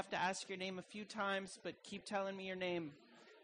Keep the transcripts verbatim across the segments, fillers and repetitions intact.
have to ask your name a few times, but keep telling me your name.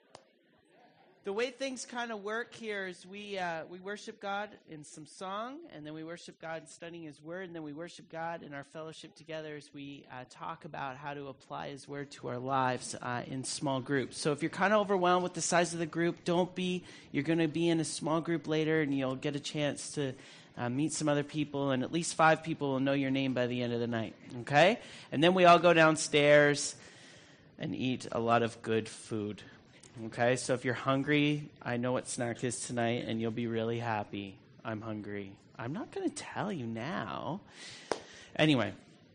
The way things kind of work here is we uh, we worship God in some song, and then we worship God in studying His Word, and then we worship God in our fellowship together as we uh, talk about how to apply His Word to our lives uh, in small groups. So if you're kind of overwhelmed with the size of the group, don't be. You're going to be in a small group later, and you'll get a chance to uh, meet some other people, and at least five people will know your name by the end of the night, okay? And then we all go downstairs and eat a lot of good food. Okay, so if you're hungry, I know what snack is tonight, and you'll be really happy. I'm hungry. I'm not going to tell you now. Anyway,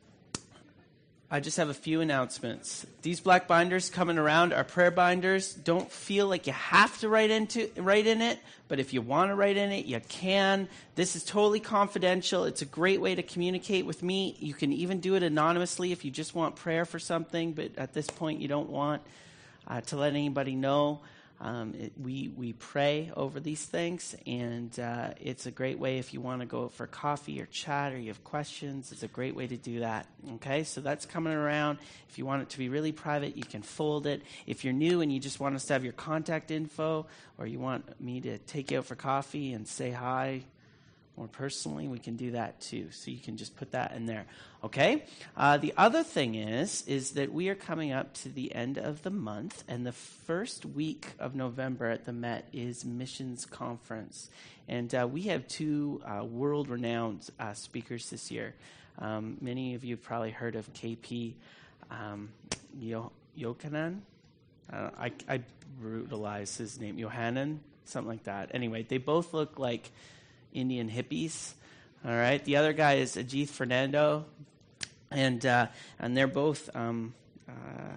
I just have a few announcements. These black binders coming around are prayer binders. Don't feel like you have to write into write in it, but if you want to write in it, you can. This is totally confidential. It's a great way to communicate with me. You can even do it anonymously if you just want prayer for something, but at this point you don't want Uh, to let anybody know. Um, it, we we pray over these things, and uh, it's a great way if you want to go for coffee or chat or you have questions. It's a great way to do that. Okay, so that's coming around. If you want it to be really private, you can fold it. If you're new and you just want us to have your contact info, or you want me to take you out for coffee and say hi more personally, we can do that too. So you can just put that in there. Okay? Uh, the other thing is, is that we are coming up to the end of the month, and the first week of November at the Met is Missions Conference. And uh, we have two uh, world-renowned uh, speakers this year. Um, many of you have probably heard of K P um, Yo- Yochanan. Uh, I, I brutalized his name. Yohanan? Something like that. Anyway, they both look like Indian hippies. All right. The other guy is Ajith Fernando, and uh, and they're both um, uh,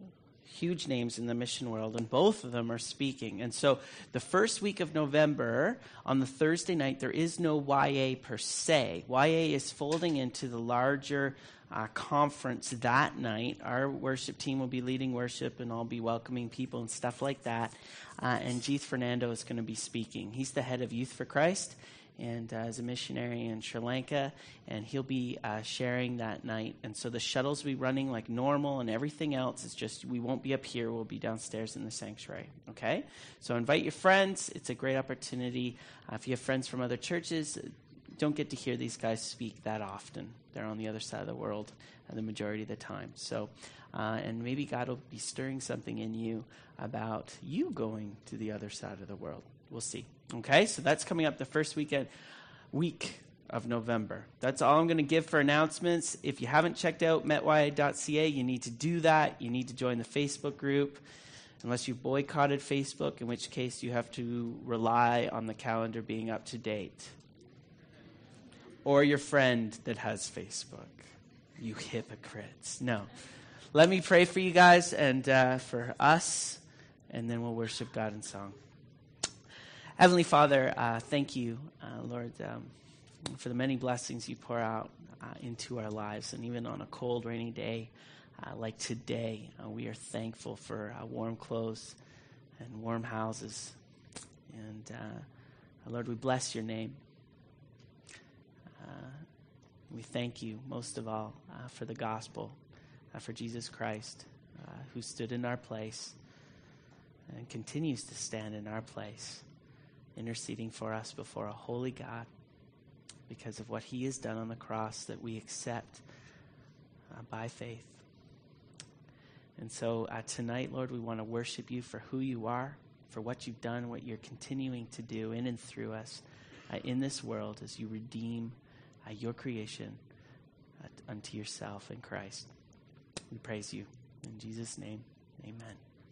huge names in the mission world, and both of them are speaking. And so the first week of November, on the Thursday night, there is no Y A per se. Y A is folding into the larger uh, conference that night. Our worship team will be leading worship, and I'll be welcoming people and stuff like that. Uh, and Ajith Fernando is going to be speaking. He's the head of Youth for Christ, and uh, is a missionary in Sri Lanka, and he'll be uh, sharing that night. And so the shuttles will be running like normal, and everything else is just, we won't be up here, we'll be downstairs in the sanctuary, okay? So invite your friends. It's a great opportunity. Uh, if you have friends from other churches, don't get to hear these guys speak that often. They're on the other side of the world uh, the majority of the time. So, uh, and maybe God will be stirring something in you about you going to the other side of the world. We'll see. Okay, so that's coming up the first weekend, week of November. That's all I'm going to give for announcements. If you haven't checked out met y a dot c a, you need to do that. You need to join the Facebook group, unless you've boycotted Facebook, in which case you have to rely on the calendar being up to date. Or your friend that has Facebook. You hypocrites. No. Let me pray for you guys and uh, for us, and then we'll worship God in song. Heavenly Father, uh, thank you, uh, Lord, um, for the many blessings you pour out uh, into our lives. And even on a cold, rainy day uh, like today, uh, we are thankful for uh, warm clothes and warm houses. And uh, Lord, we bless your name. Uh, we thank you most of all uh, for the gospel, uh, for Jesus Christ, uh, who stood in our place and continues to stand in our place, interceding for us before a holy God because of what he has done on the cross that we accept uh, by faith. And so uh, tonight, Lord, we want to worship you for who you are, for what you've done, what you're continuing to do in and through us uh, in this world as you redeem uh, your creation uh, unto yourself in Christ. We praise you. In Jesus' name, amen.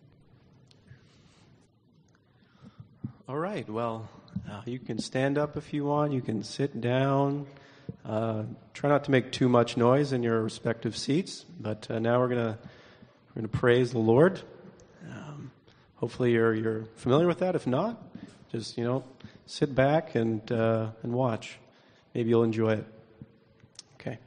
All right, well, uh, you can stand up if you want. You can sit down. Uh, try not to make too much noise in your respective seats. But uh, now we're gonna we're gonna praise the Lord. Um, hopefully, you're you're familiar with that. If not, just you know, sit back and uh, and watch. Maybe you'll enjoy it. Okay.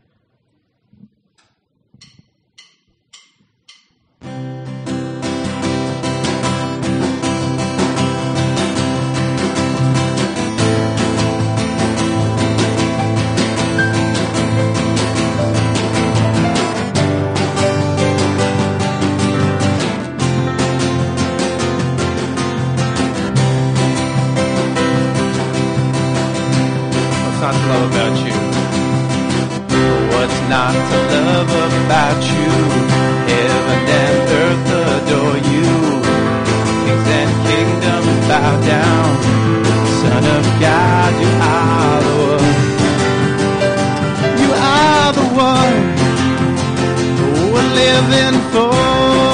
living for.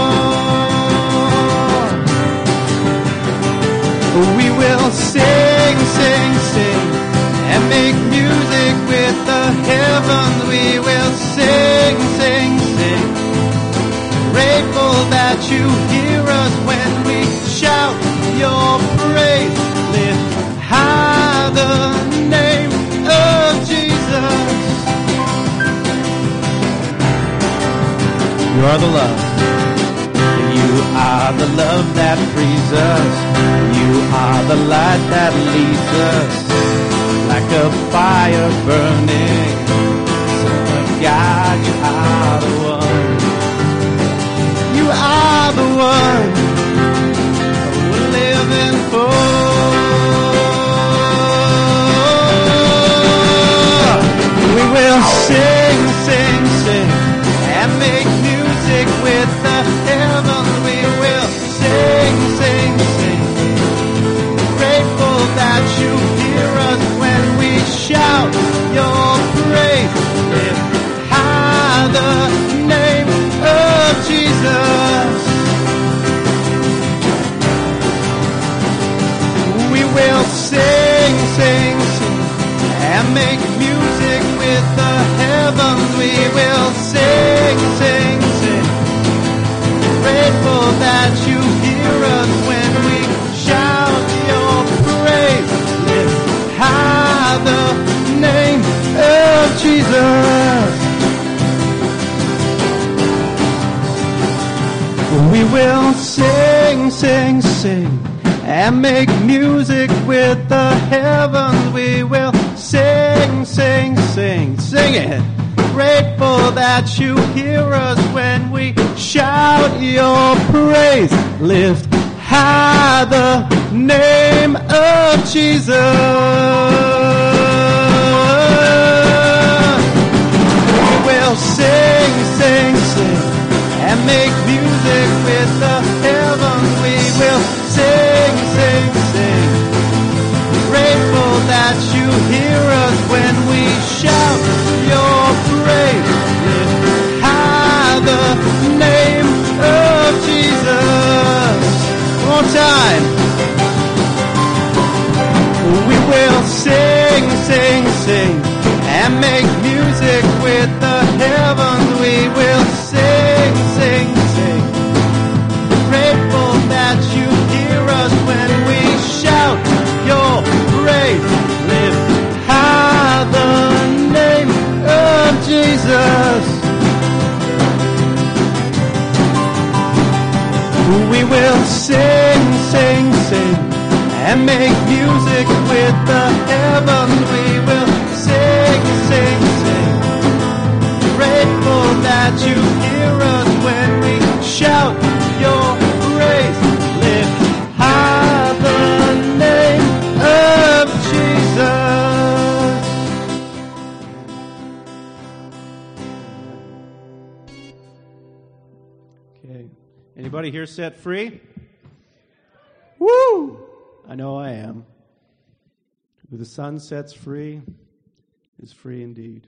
We will sing, sing, sing, and make music with the heavens. We will sing, sing, sing, grateful that you hear us when we shout your praise. Lift high the name of Jesus. You are the love. You are the love that frees us. You are the light that leads us. Like a fire burning. So God, you are the one. You are the one we're living for. We will sing, sing, sing, and make music with the heavens. We will sing, sing, sing, grateful that you hear us when we shout your praise. Lift high the name of Jesus. We will sing, sing, sing, and make music with the heavens. We will sing, sing, sing, grateful that you hear us when we shout your praise. Lift high the name of Jesus. We will sing, sing, sing, and make music with the heavens. We will sing, sing, sing, sing it. Grateful that you hear us when we shout your praise. Lift high the name of Jesus. We will sing, sing, sing, and make music with the heavens. We will sing, sing, sing, grateful that you hear us when we shout your praise. Lift high the name of Jesus. One more time. We will sing, sing, sing, and make music with the heavens. We will sing, sing, sing, grateful that you hear us when we shout your praise. Lift high the name of Jesus. We will sing, sing, sing, and make music with the heavens. We will sing, sing, sing, grateful that you hear us when we shout your praise. Lift high the name of Jesus. Okay. Anybody here set free? Woo! I know I am. Who the Son sets free is free indeed.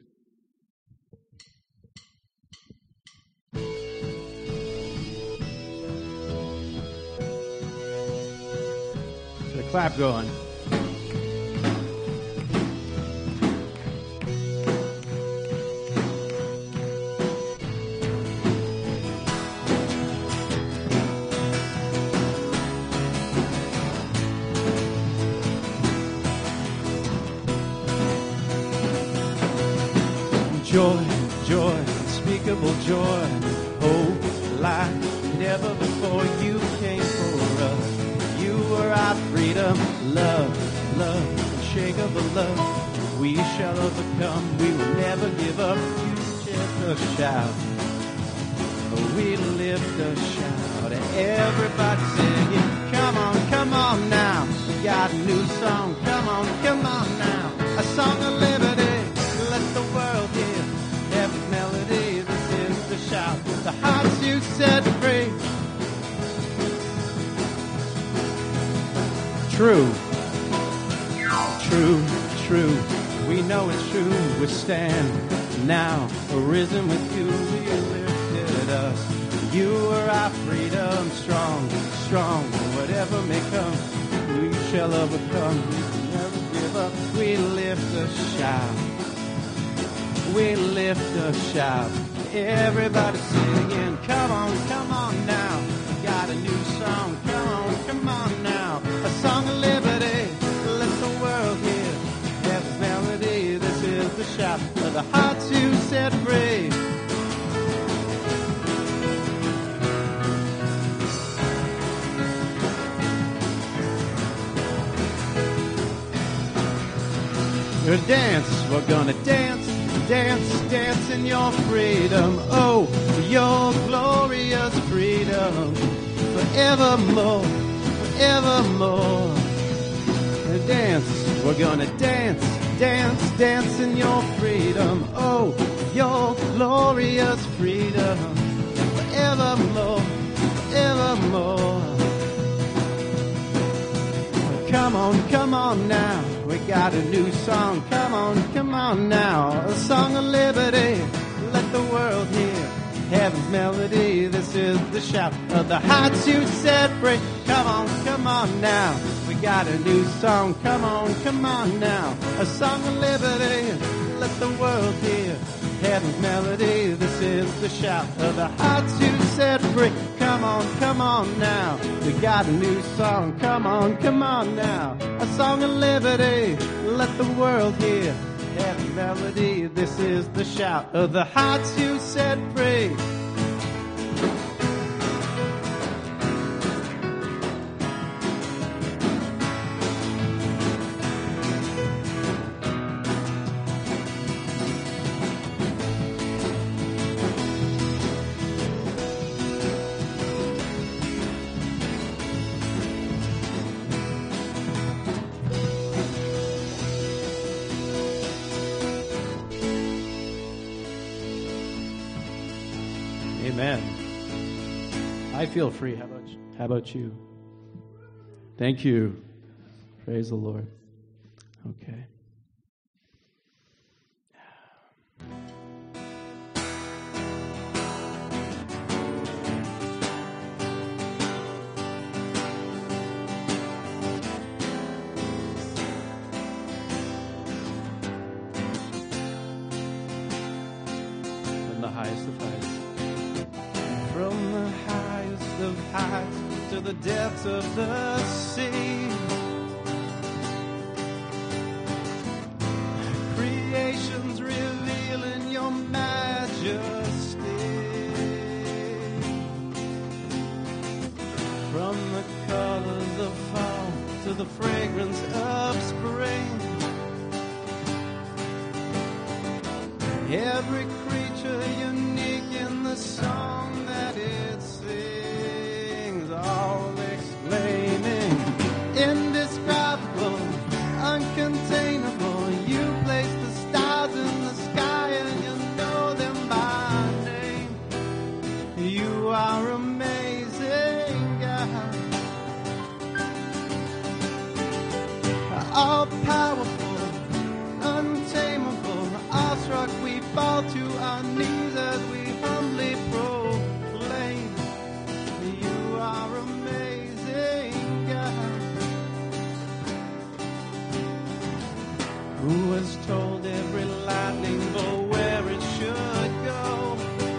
Get a clap going. Joy, joy, unspeakable joy, hope like never before. You came for us. You were our freedom, love, love, unshakable love. We shall overcome. We will never give up. You just a shout. We lift a shout. Everybody singing. Come on, come on now. We got a new song. Come on, come on now. A song of liberty. Let the world hear every melody. This is the shout. The hearts you set free. True. True, true. We know it's true. We stand now, arisen with you. We lifted may come, we shall overcome. We never give up. We lift a shout. We lift a shout. Everybody singing, come on, come on now. We got a new song, come on, come on now. A song of liberty, let the world hear. Heaven's melody, this is the shout of the hearts who set free. We're dance, we're gonna dance, dance, dance in your freedom. Oh, your glorious freedom. Forevermore, forevermore. We're dance, we're gonna dance, dance, dance in your freedom. Oh, your glorious freedom. Forevermore, forevermore. Come on, come on now. We got a new song. Come on, come on now. A song of liberty. Let the world hear heaven's melody. This is the shout of the hearts you set free. Come on, come on now. We got a new song. Come on, come on now. A song of liberty. Let the world hear heaven's melody. This is the shout of the hearts you set free. Come on, come on now. We got a new song. Come on, come on now. A song of liberty. Let the world hear heaven's melody. This is the shout of the hearts you set free. Amen. I feel free. How about you? How about you? Thank you. Praise the Lord. Okay. From the highest of heights. From the highest of heights to the depths of the sea, creation's revealing your majesty. From the colors of fall to the fragrance of spring, every creature unique in the song that it sings, all exclaiming, indescribable, uncontainable. You place the stars in the sky and you know them by name. You are amazing, God. All powerful, untamable, awestruck, we fall to our knees as we humbly proclaim, you are amazing, God. Who has told every lightning bolt where it should go,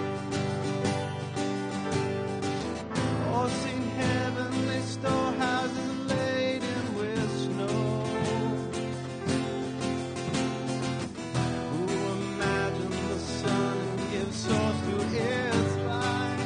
or seen heavenly storehouses laden with snow? Who imagined the sun and gives source to its light,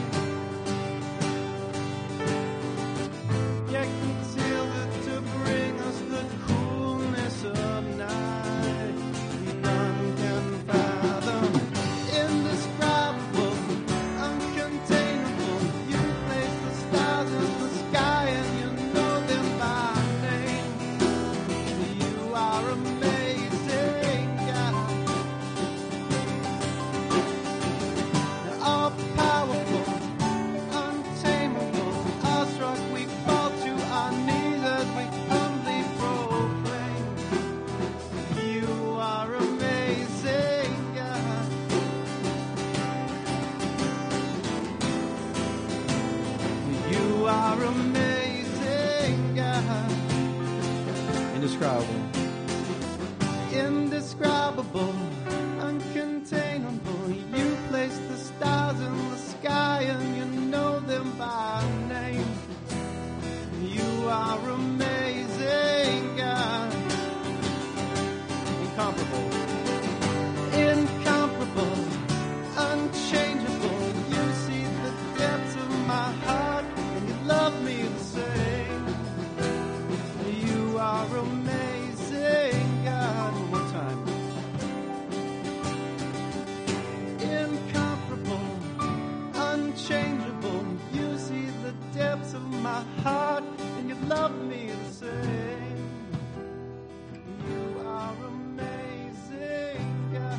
yet conceals it to bring us the coolness of night? None can fathom, indescribable, uncontainable. You place the stars in the sky and you know them by name. You are amazing, God. All powerful, untamable, awestruck, we fall to our knees as we humbly proclaim, you are amazing, God. You are amazing, indescribable, indescribable, uncontainable. You place the stars in the sky and you know them by name. You are amazing, God. Incomparable, incomparable, unchangeable. You see the depths of my heart and you love me the same. You are amazing, God. One more time. Incomparable, unchangeable. You see the depths of my heart and you love me the same. You are amazing, God.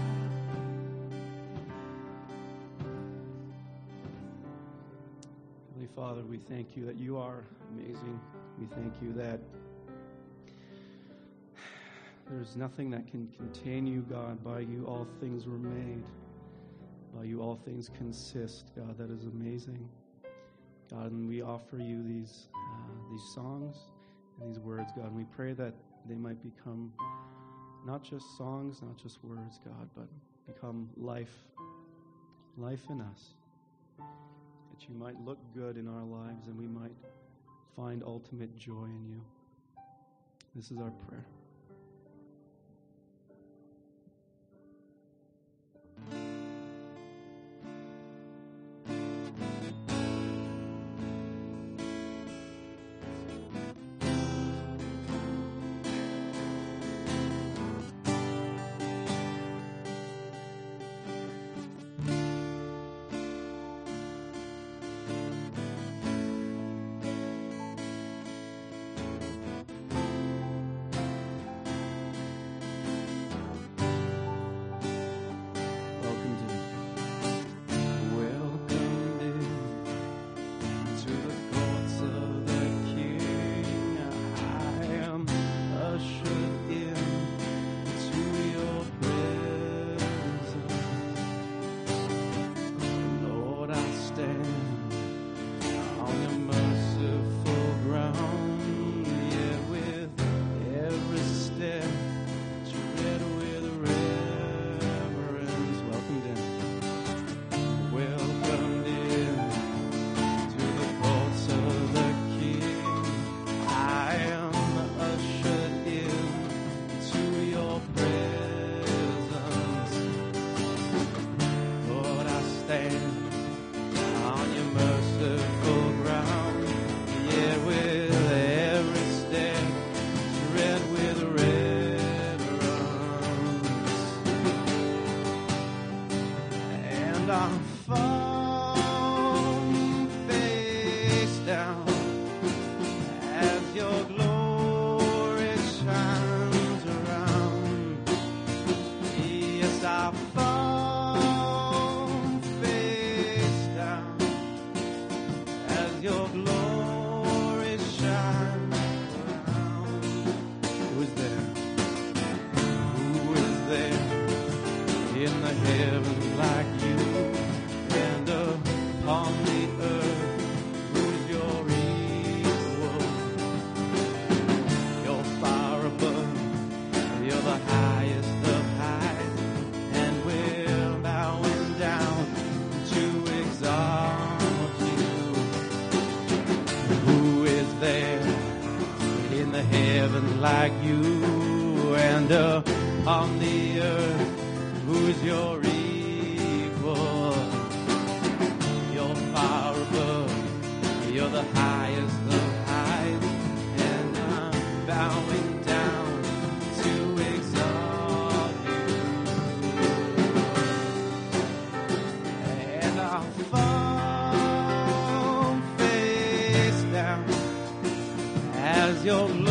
Heavenly Father, we thank you that you are amazing. We thank you that there's nothing that can contain you, God. By you all things were made. By you all things consist, God. That is amazing. God, and we offer you these uh, these songs and these words, God. And we pray that they might become not just songs, not just words, God, but become life, life in us. That you might look good in our lives and we might find ultimate joy in you. This is our prayer. Like you, and upon the earth, who's your equal? You're far above, you're the highest of highs, and I'm bowing down to exalt you. And I'll fall face down as your glory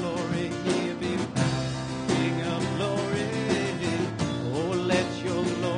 your glory.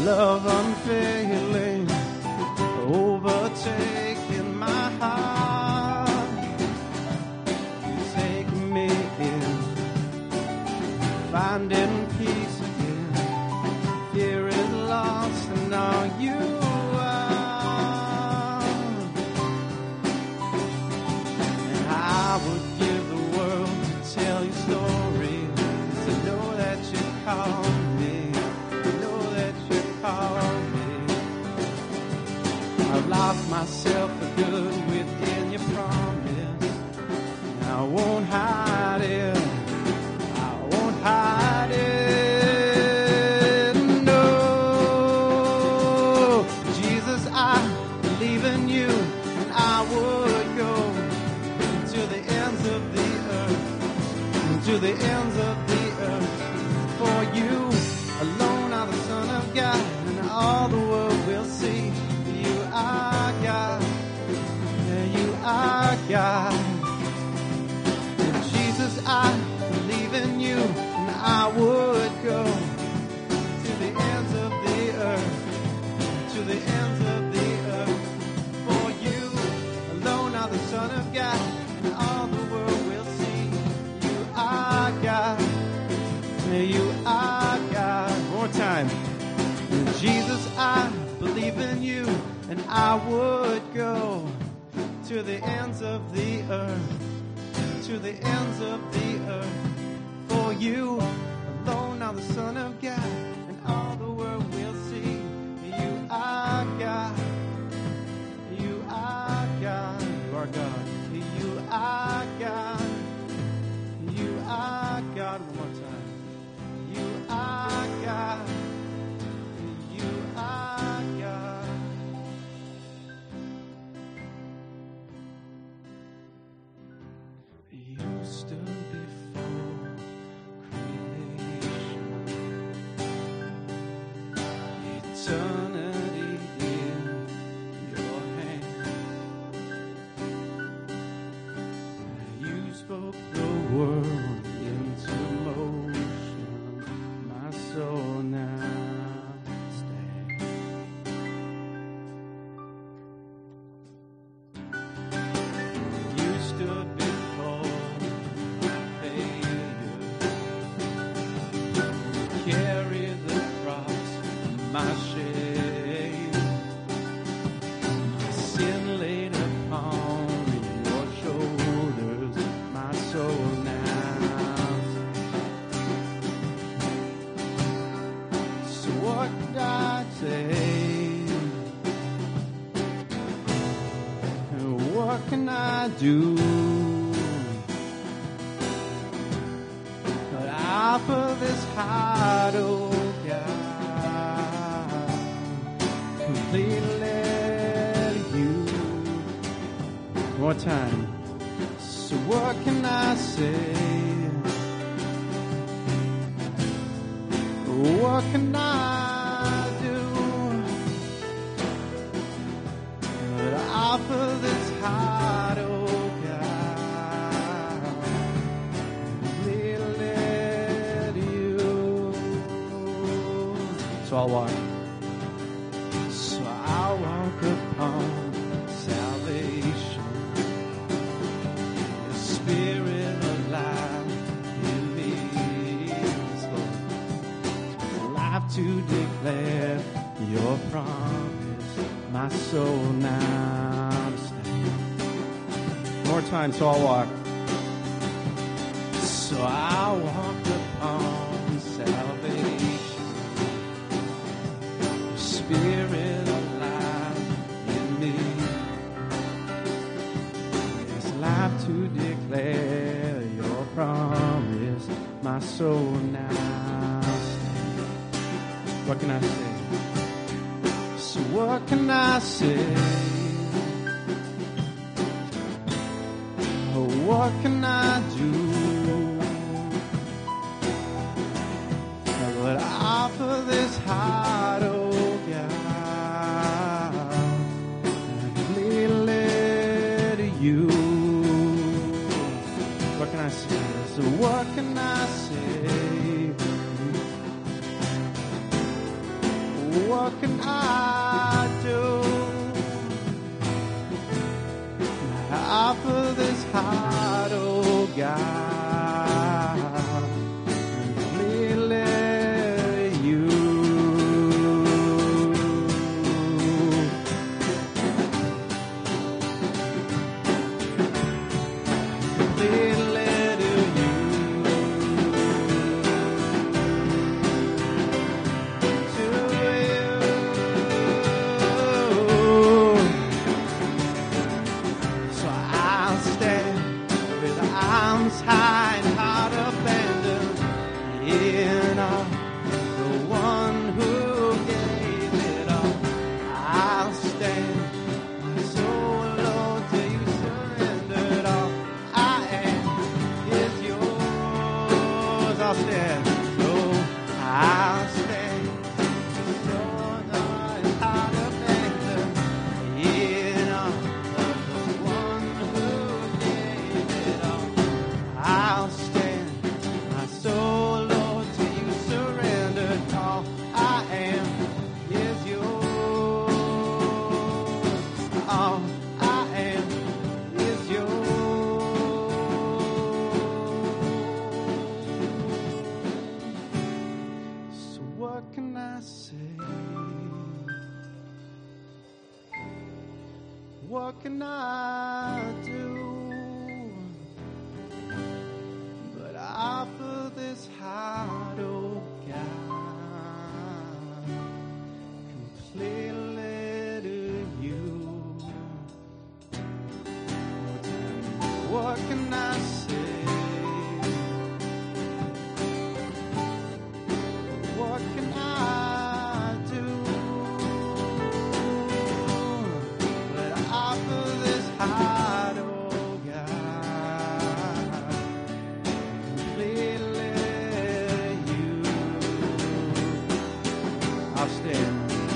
love unfailing, overtaking my heart. You take me in, finding peace again. Fear is lost, and now you are. And I would give the world to tell your story, to know that you called me, to know that you called me. I've lost myself for good within your promise. I won't hide it, I won't hide it, no. Jesus, I believe in you, and I would go to the ends of the earth, to the ends of the earth. For you alone are the Son of God, and all the world will see you are God, you are God. And Jesus, I believe in you, and I would go to the ends of the earth, to the ends of the earth. For you alone are the Son of God, and all the world will see you are God, you are God. More time. And Jesus, I believe in you, and I would go to the ends of the earth, to the ends of the earth. For you alone are the Son of God, and all the world will see you are God, you are God, you are God, you are God, you are God. One more time. You are God, you are God. You stood before creation, eternity in your hand. You spoke the world into motion. My soul now stands. You stood before failure, carried the cross, my shame, my sin laid upon your shoulders, my soul now. So what could I say? What can I do? But I offer this heart, oh God, completely to you. One more time. So what can I say? What can I do? But I offer this heart, oh God, completely to you. So I'll walk. So I'll walk upon salvation. Your Spirit alive in me, Lord. Life to declare your promise, my soul now stands. More time, so I'll walk. So I'll walk upon salvation. Your Spirit alive in me. There's life to declare your promise, my soul now stands. What can I say? So what can I say? Oh, what can I do? But I offer this heart, oh God, completely to you. What can I say? So what can I say? what can I do? I offer this heart, oh God, completely you. Completely to you. To you. So I'll stand with arms high and heart abandoned in awe of the one who gave it all. I'll stand so low till you surrendered all. I am is yours. I'll stand so I'll stand so high and heart abandoned in awe of the one who gave it all. I'll stand my soul, Lord, till you surrendered all. I am is yours. All I am is yours. So what can I say? What can I do? But I offer this heart, oh God, completely to you. What can I say? What can I do? But I offer this heart, oh God, completely you. I'll stand.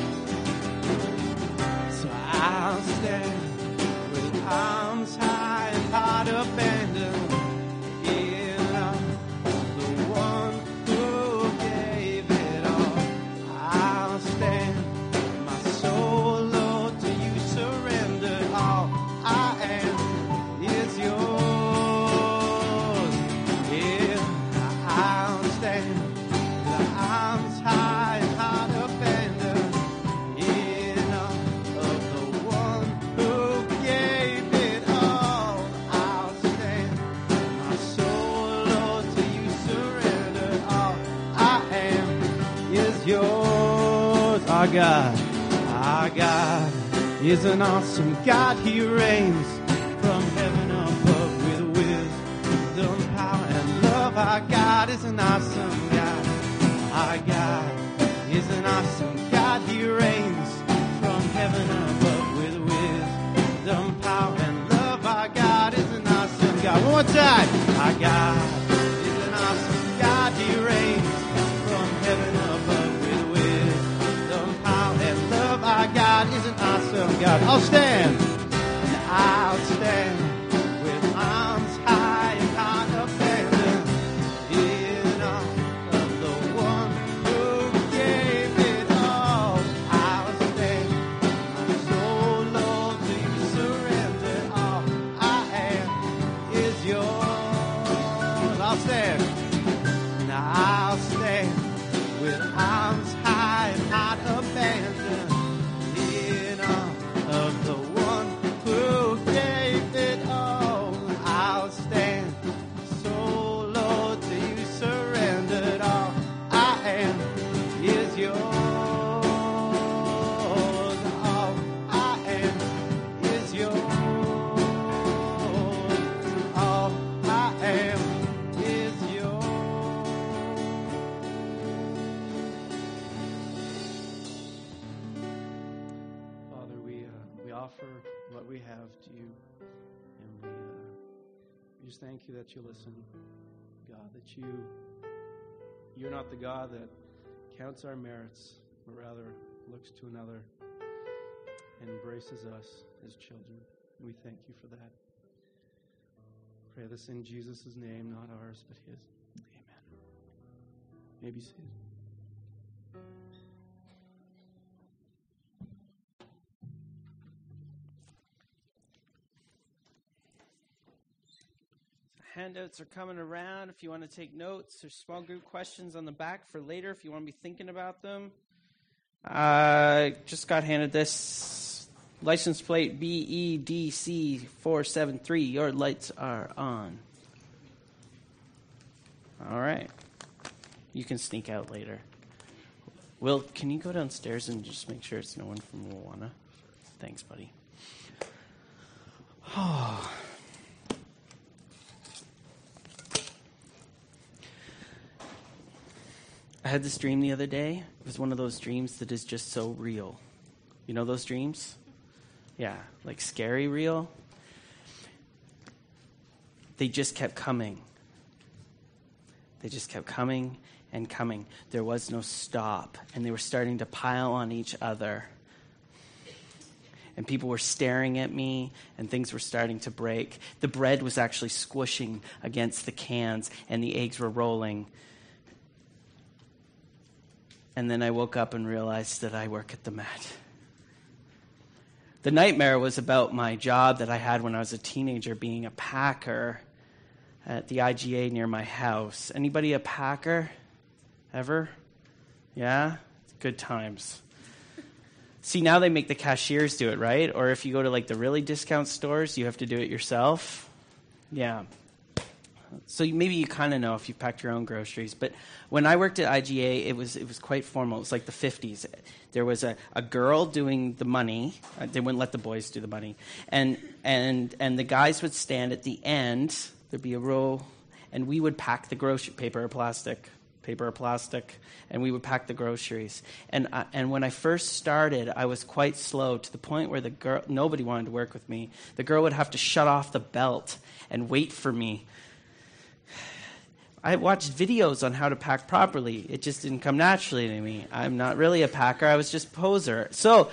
So I'll stand with arms high and heart abandoned in awe of the one who gave it all. I'll stand my soul, Lord, till you surrendered all. I am is yours. Yeah, I'll stand with arms high and heart abandoned in awe of the one who gave it all. I'll stand my soul, Lord, till you surrender all. I am is yours. Our God, our God is an awesome God. He reigns from heaven above with wisdom, power, and love. Our God is an awesome God. Our God is an awesome God. He reigns from heaven above with wisdom, power, and love. Our God is an awesome God. One more time. Our God is an awesome God. He reigns from heaven above with wisdom, power, and love. Our God is an awesome God. I'll stand. And I'll stand with arms high and heart abandoned in awe of the one who gave it all. I'll stand my soul, Lord, till you surrender all. I am is yours. I'll stand. Now I'll stand with arms high and heart abandoned in awe of the one who gave it all. I'll stand so, Lord, till you surrendered all. I am is yours. All I am is yours. All I am is yours. Father, we uh, we offer what we have to you, and we, uh, we just thank you that you listen, God. That you you're not the God that counts our merits, but rather looks to another and embraces us as children. We thank you for that. Pray this in Jesus' name, not ours, but his. Amen. Maybe see it. handouts are coming around if you want to take notes. There's small group questions on the back for later if you want to be thinking about them. I uh, just got handed this license plate B E D C four seven three. Your lights are on. All right. You can sneak out later. Will, can you go downstairs and just make sure it's no one from Moana? Thanks, buddy. Oh. I had this dream the other day. It was one of those dreams that is just so real. You know those dreams? Yeah, like scary real. They just kept coming. They just kept coming and coming. There was no stop, and they were starting to pile on each other. And people were staring at me, and things were starting to break. The bread was actually squishing against the cans, and the eggs were rolling. And then I woke up and realized that I work at the Met. The nightmare was about my job that I had when I was a teenager, being a packer at the I G A near my house. Anybody a packer? Ever? Yeah? Good times. See, now they make the cashiers do it, right? Or if you go to like the really discount stores, you have to do it yourself. Yeah. So maybe you kind of know if you've packed your own groceries. But when I worked at I G A, it was it was quite formal. It was like the fifties. There was a, a girl doing the money. Uh, they wouldn't let the boys do the money. And and and the guys would stand at the end. There'd be a row, and we would pack the grocery, paper or plastic, paper or plastic, and we would pack the groceries. And I, and when I first started, I was quite slow to the point where the girl, nobody wanted to work with me. The girl would have to shut off the belt and wait for me. I watched videos on how to pack properly. It just didn't come naturally to me. I'm not really a packer. I was just a poser. So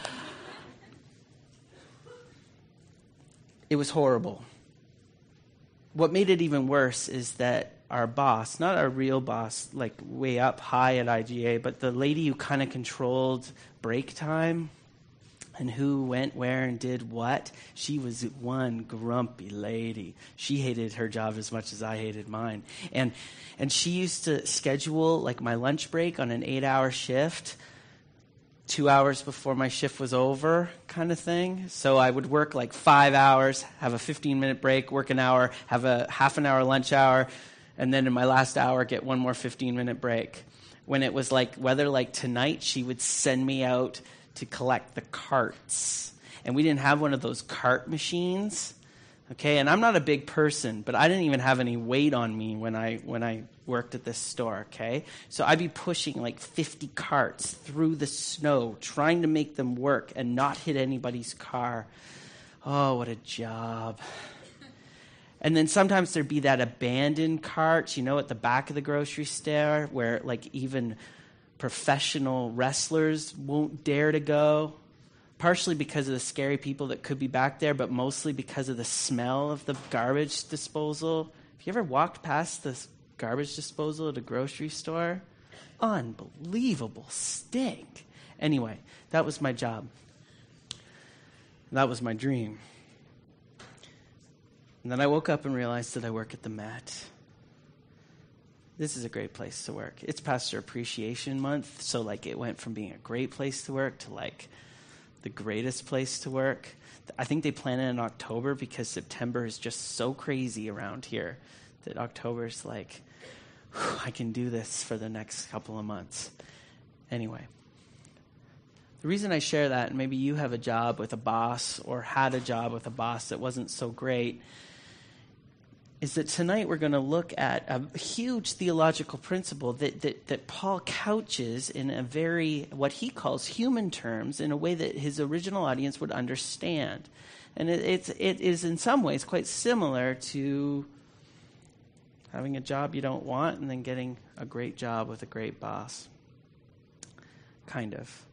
it was horrible. What made it even worse is that our boss, not our real boss, like way up high at I G A, but the lady who kind of controlled break time and who went where and did what, she was one grumpy lady. She hated her job as much as I hated mine. And and she used to schedule like my lunch break on an eight-hour shift, two hours before my shift was over kind of thing. So I would work like five hours, have a fifteen-minute break, work an hour, have a half an hour lunch hour, and then in my last hour get one more fifteen-minute break. When it was like weather like tonight, she would send me out to collect the carts. And we didn't have one of those cart machines. Okay, and I'm not a big person, but I didn't even have any weight on me when I when I worked at this store, okay? So I'd be pushing like fifty carts through the snow, trying to make them work and not hit anybody's car. Oh, what a job. And then sometimes there'd be that abandoned cart, you know, at the back of the grocery store where like even professional wrestlers won't dare to go, partially because of the scary people that could be back there, but mostly because of the smell of the garbage disposal. Have you ever walked past the garbage disposal at a grocery store? Unbelievable stink. Anyway, that was my job. That was my dream. And then I woke up and realized that I work at the Met. This is a great place to work. It's Pastor Appreciation Month, so like it went from being a great place to work to like the greatest place to work. I think they plan it in October because September is just so crazy around here that October's like, whew, I can do this for the next couple of months. Anyway, the reason I share that, and maybe you have a job with a boss or had a job with a boss that wasn't so great, is that tonight we're going to look at a huge theological principle that, that, that Paul couches in a very, what he calls human terms, in a way that his original audience would understand. And it, it's, it is in some ways quite similar to having a job you don't want and then getting a great job with a great boss. Kind of.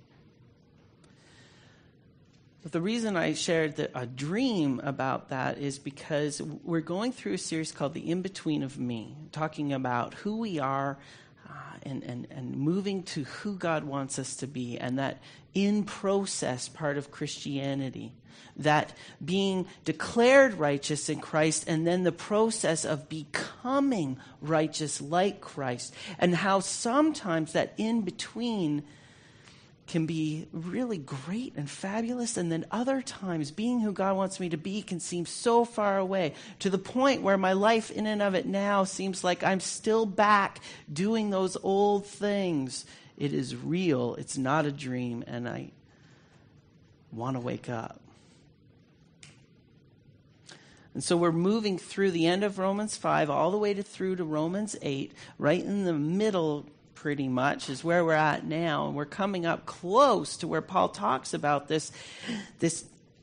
But the reason I shared the, a dream about that is because we're going through a series called The In-Between of Me, talking about who we are, uh, and, and, and moving to who God wants us to be, and that in process part of Christianity, that being declared righteous in Christ and then the process of becoming righteous like Christ, and how sometimes that in between can be really great and fabulous, and then other times being who God wants me to be can seem so far away, to the point where my life in and of it now seems like I'm still back doing those old things. It is real. It's not a dream, and I want to wake up. And so we're moving through the end of Romans five all the way to through to Romans eight, right in the middle pretty much is where we're at now. And we're coming up close to where Paul talks about this, this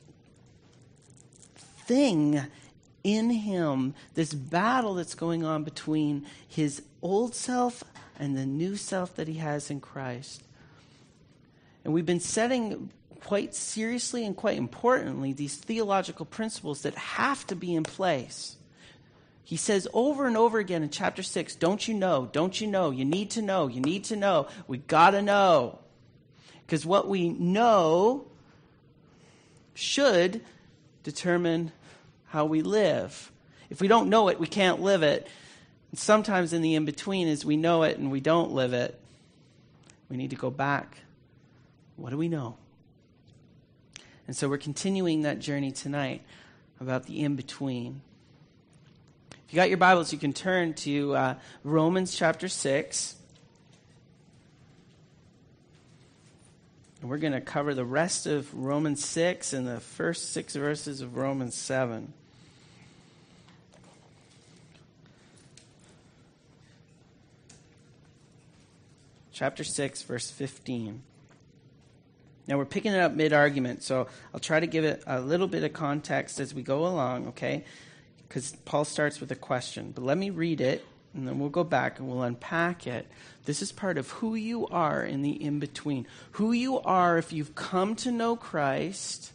thing in him, this battle that's going on between his old self and the new self that he has in Christ. And we've been setting quite seriously and quite importantly these theological principles that have to be in place. He says over and over again in chapter six, don't you know, don't you know, you need to know, you need to know, we got to know. Because what we know should determine how we live. If we don't know it, we can't live it. And sometimes in the in-between is we know it and we don't live it. We need to go back. What do we know? And so we're continuing that journey tonight about the in-between. If you got your Bibles, you can turn to uh, Romans chapter six. And we're going to cover the rest of Romans six and the first six verses of Romans seven. Chapter six, verse fifteen. Now we're picking it up mid-argument, so I'll try to give it a little bit of context as we go along, okay? Because Paul starts with a question. But let me read it, and then we'll go back and we'll unpack it. This is part of who you are in the in-between. Who you are if you've come to know Christ,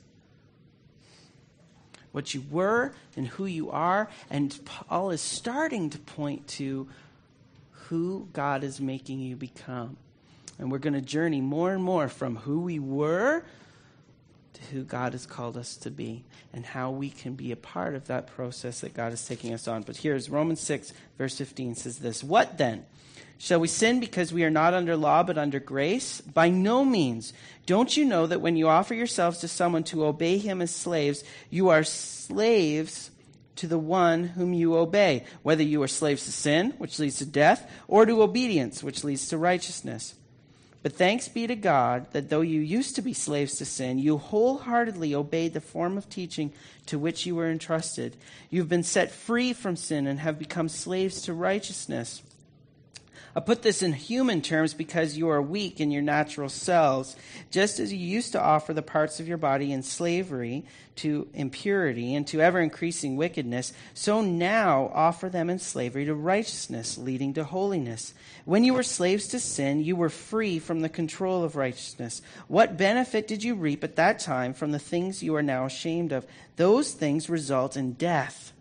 what you were and who you are. And Paul is starting to point to who God is making you become. And we're going to journey more and more from who we were to who God has called us to be, and how we can be a part of that process that God is taking us on. But here's Romans six, verse fifteen says this, "What then? Shall we sin because we are not under law but under grace? By no means. Don't you know that when you offer yourselves to someone to obey him as slaves, you are slaves to the one whom you obey, whether you are slaves to sin, which leads to death, or to obedience, which leads to righteousness. But thanks be to God that though you used to be slaves to sin, you wholeheartedly obeyed the form of teaching to which you were entrusted. You've been set free from sin and have become slaves to righteousness. I put this in human terms because you are weak in your natural selves, just as you used to offer the parts of your body in slavery to impurity and to ever-increasing wickedness, so now offer them in slavery to righteousness, leading to holiness. When you were slaves to sin, you were free from the control of righteousness. What benefit did you reap at that time from the things you are now ashamed of? Those things result in death.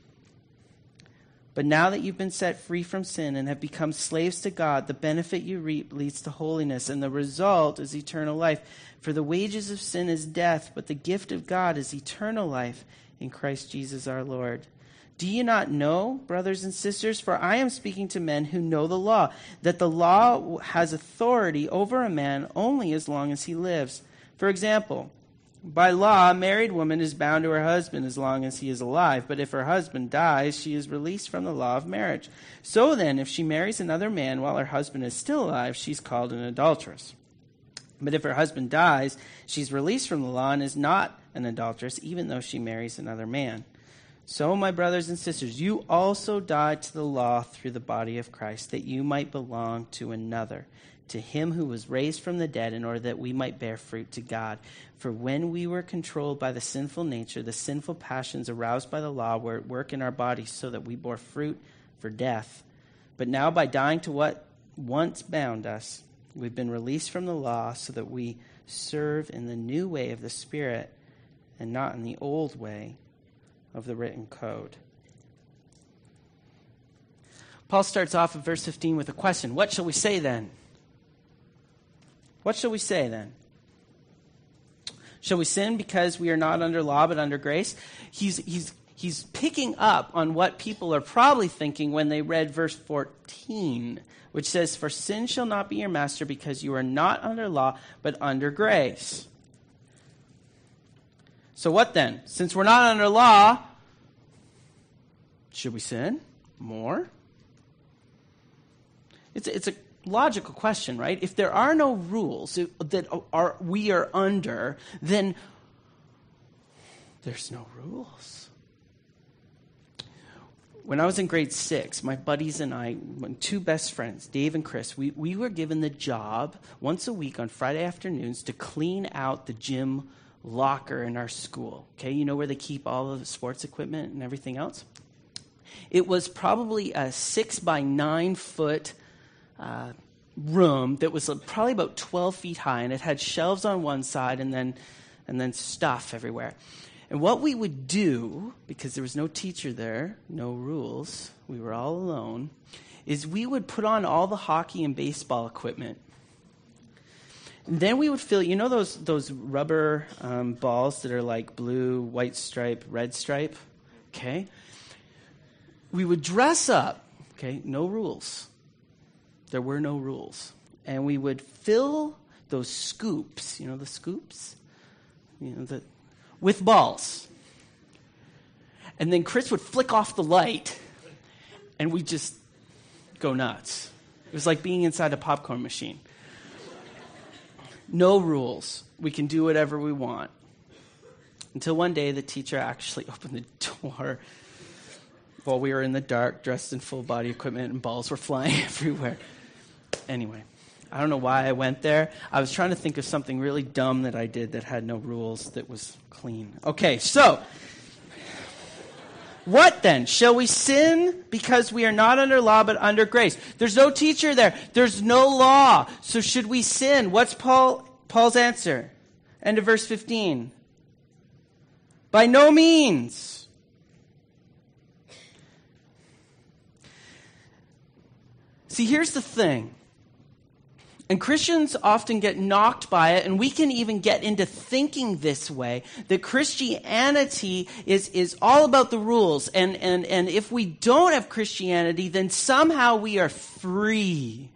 But now that you've been set free from sin and have become slaves to God, the benefit you reap leads to holiness, and the result is eternal life. For the wages of sin is death, but the gift of God is eternal life in Christ Jesus our Lord. Do you not know, brothers and sisters, for I am speaking to men who know the law, that the law has authority over a man only as long as he lives. For example, by law, a married woman is bound to her husband as long as he is alive. But if her husband dies, she is released from the law of marriage. So then, if she marries another man while her husband is still alive, she's called an adulteress. But if her husband dies, she's released from the law and is not an adulteress, even though she marries another man. So, my brothers and sisters, you also died to the law through the body of Christ, that you might belong to another, to him who was raised from the dead, in order that we might bear fruit to God. For when we were controlled by the sinful nature, the sinful passions aroused by the law were at work in our bodies, so that we bore fruit for death. But now by dying to what once bound us, we've been released from the law, so that we serve in the new way of the Spirit and not in the old way of the written code. Paul starts off in verse fifteen with a question. What shall we say then? What shall we say then? Shall we sin because we are not under law but under grace? He's, he's, he's picking up on what people are probably thinking when they read verse fourteen, which says, for sin shall not be your master because you are not under law but under grace. So what then? Since we're not under law, should we sin more? It's a, it's a logical question, right? If there are no rules that are we are under, then there's no rules. When I was in grade six, my buddies and I, two best friends, Dave and Chris, we, we were given the job once a week on Friday afternoons to clean out the gym locker in our school. Okay, you know where they keep all of the sports equipment and everything else? It was probably a six by nine foot uh, room that was probably about twelve feet high, and it had shelves on one side and then and then stuff everywhere. And what we would do, because there was no teacher there, no rules, we were all alone, is we would put on all the hockey and baseball equipment. And then we would fill, you know those those rubber um, balls that are like blue, white stripe, red stripe? Okay. We would dress up, okay, no rules. There were no rules. And we would fill those scoops, you know the scoops? You know, the, with balls. And then Chris would flick off the light, and we'd just go nuts. It was like being inside a popcorn machine. No rules. We can do whatever we want. Until one day the teacher actually opened the door while we were in the dark, dressed in full body equipment, and balls were flying everywhere. Anyway, I don't know why I went there. I was trying to think of something really dumb that I did that had no rules, that was clean. Okay, so, what then? Shall we sin because we are not under law but under grace? There's no teacher there. There's no law. So should we sin? What's Paul Paul's answer? End of verse fifteen. By no means. See, here's the thing. And Christians often get knocked by it, and we can even get into thinking this way, that Christianity is, is all about the rules. And, and, and if we don't have Christianity, then somehow we are free.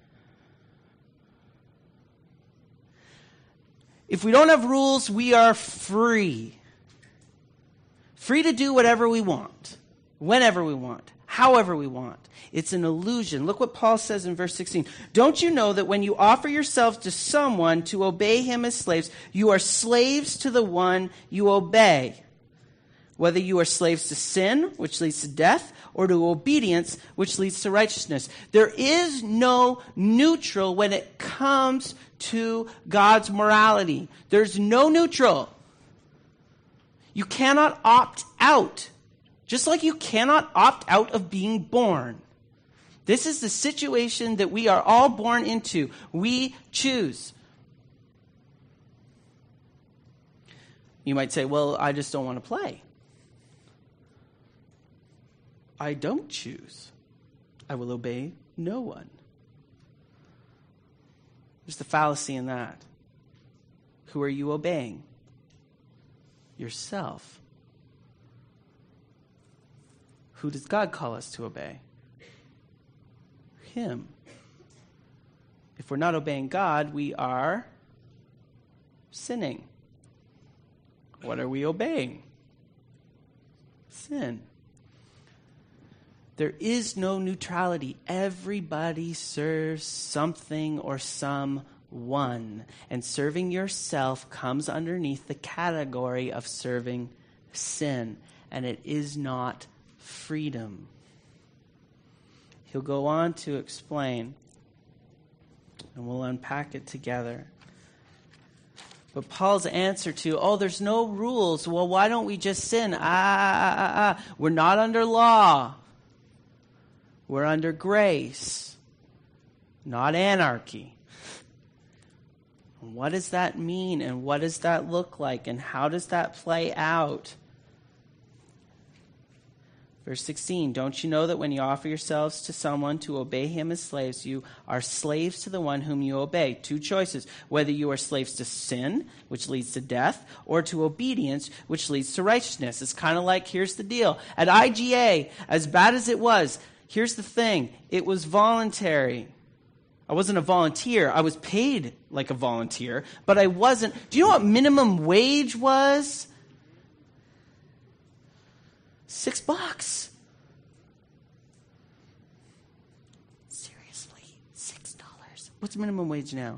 If we don't have rules, we are free. Free to do whatever we want, whenever we want, however we want. It's an illusion. Look what Paul says in verse sixteen. Don't you know that when you offer yourselves to someone to obey him as slaves, you are slaves to the one you obey? Whether you are slaves to sin, which leads to death, or to obedience, which leads to righteousness. There is no neutral when it comes to God's morality. There's no neutral. You cannot opt out. Just like you cannot opt out of being born. This is the situation that we are all born into. We choose. You might say, well, I just don't want to play. I don't choose. I will obey no one. There's the fallacy in that. Who are you obeying? Yourself. Who does God call us to obey? Him. If we're not obeying God, we are sinning. What are we obeying? Sin. There is no neutrality. Everybody serves something or someone. And serving yourself comes underneath the category of serving sin. And it is not freedom. He'll go on to explain, and we'll unpack it together. But Paul's answer to, oh, there's no rules. Well, why don't we just sin? Ah, ah, ah, ah. We're not under law. We're under grace, not anarchy. And what does that mean? And what does that look like? And how does that play out? Verse sixteen, don't you know that when you offer yourselves to someone to obey him as slaves, you are slaves to the one whom you obey? Two choices, whether you are slaves to sin, which leads to death, or to obedience, which leads to righteousness. It's kind of like, here's the deal. At I G A, as bad as it was, here's the thing. It was voluntary. I wasn't a volunteer. I was paid like a volunteer, but I wasn't. Do you know what minimum wage was? Six bucks. Seriously, six dollars. What's minimum wage now?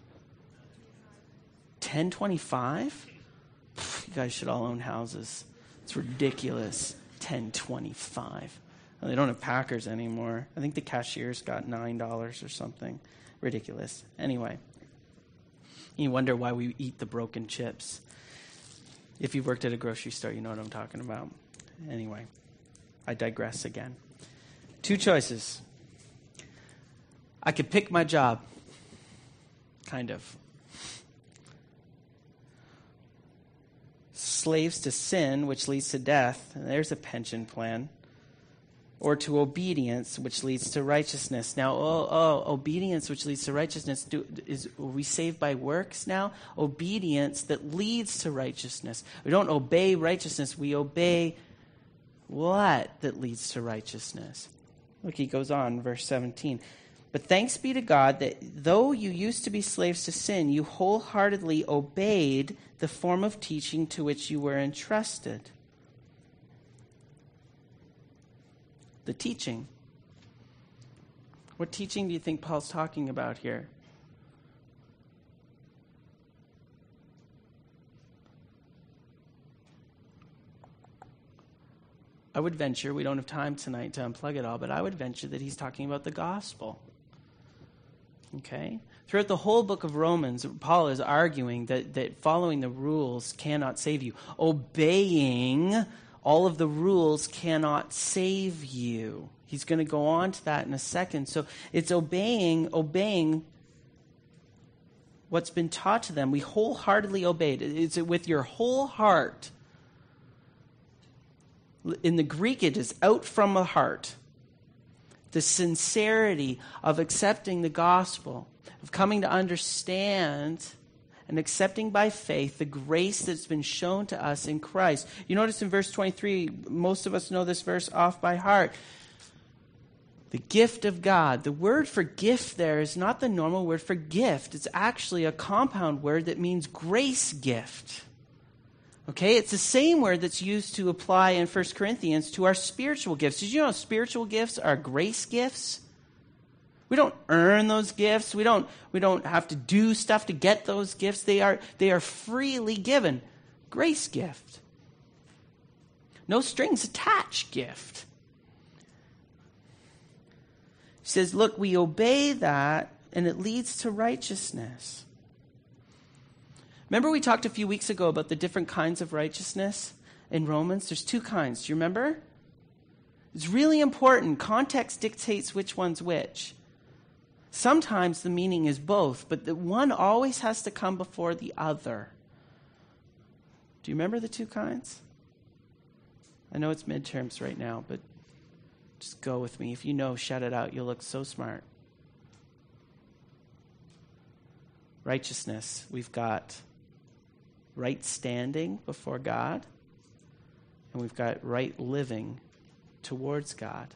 Ten twenty-five? You guys should all own houses. It's ridiculous. Ten twenty-five. Well, they don't have Packers anymore. I think the cashier's got nine dollars or something. Ridiculous. Anyway, you wonder why we eat the broken chips. If you've worked at a grocery store, you know what I'm talking about. Anyway, I digress again. Two choices. I could pick my job. Kind of. Slaves to sin, which leads to death. And there's a pension plan. Or to obedience, which leads to righteousness. Now, oh, oh, obedience, which leads to righteousness. Do, is are we saved by works now? Obedience that leads to righteousness. We don't obey righteousness. We obey what that leads to righteousness? Look, he goes on, verse seventeen. But thanks be to God that though you used to be slaves to sin, you wholeheartedly obeyed the form of teaching to which you were entrusted. The teaching. What teaching do you think Paul's talking about here? I would venture, we don't have time tonight to unplug it all, but I would venture that he's talking about the gospel. Okay? Throughout the whole book of Romans, Paul is arguing that, that following the rules cannot save you. Obeying all of the rules cannot save you. He's going to go on to that in a second. So it's obeying, obeying what's been taught to them. We wholeheartedly obeyed. It's with your whole heart. In the Greek, it is out from the heart. The sincerity of accepting the gospel, of coming to understand and accepting by faith the grace that's been shown to us in Christ. You notice in verse twenty-three, most of us know this verse off by heart. The gift of God. The word for gift there is not the normal word for gift. It's actually a compound word that means grace gift. Okay, it's the same word that's used to apply in First Corinthians to our spiritual gifts. Did you know spiritual gifts are grace gifts? We don't earn those gifts. We don't, we don't have to do stuff to get those gifts. They are, they are freely given. Grace gift. No strings attached gift. He says, look, we obey that, and it leads to righteousness. Remember we talked a few weeks ago about the different kinds of righteousness in Romans? There's two kinds. Do you remember? It's really important. Context dictates which one's which. Sometimes the meaning is both, but the one always has to come before the other. Do you remember the two kinds? I know it's midterms right now, but just go with me. If you know, shout it out. You'll look so smart. Righteousness. We've got right standing before God, and we've got right living towards God.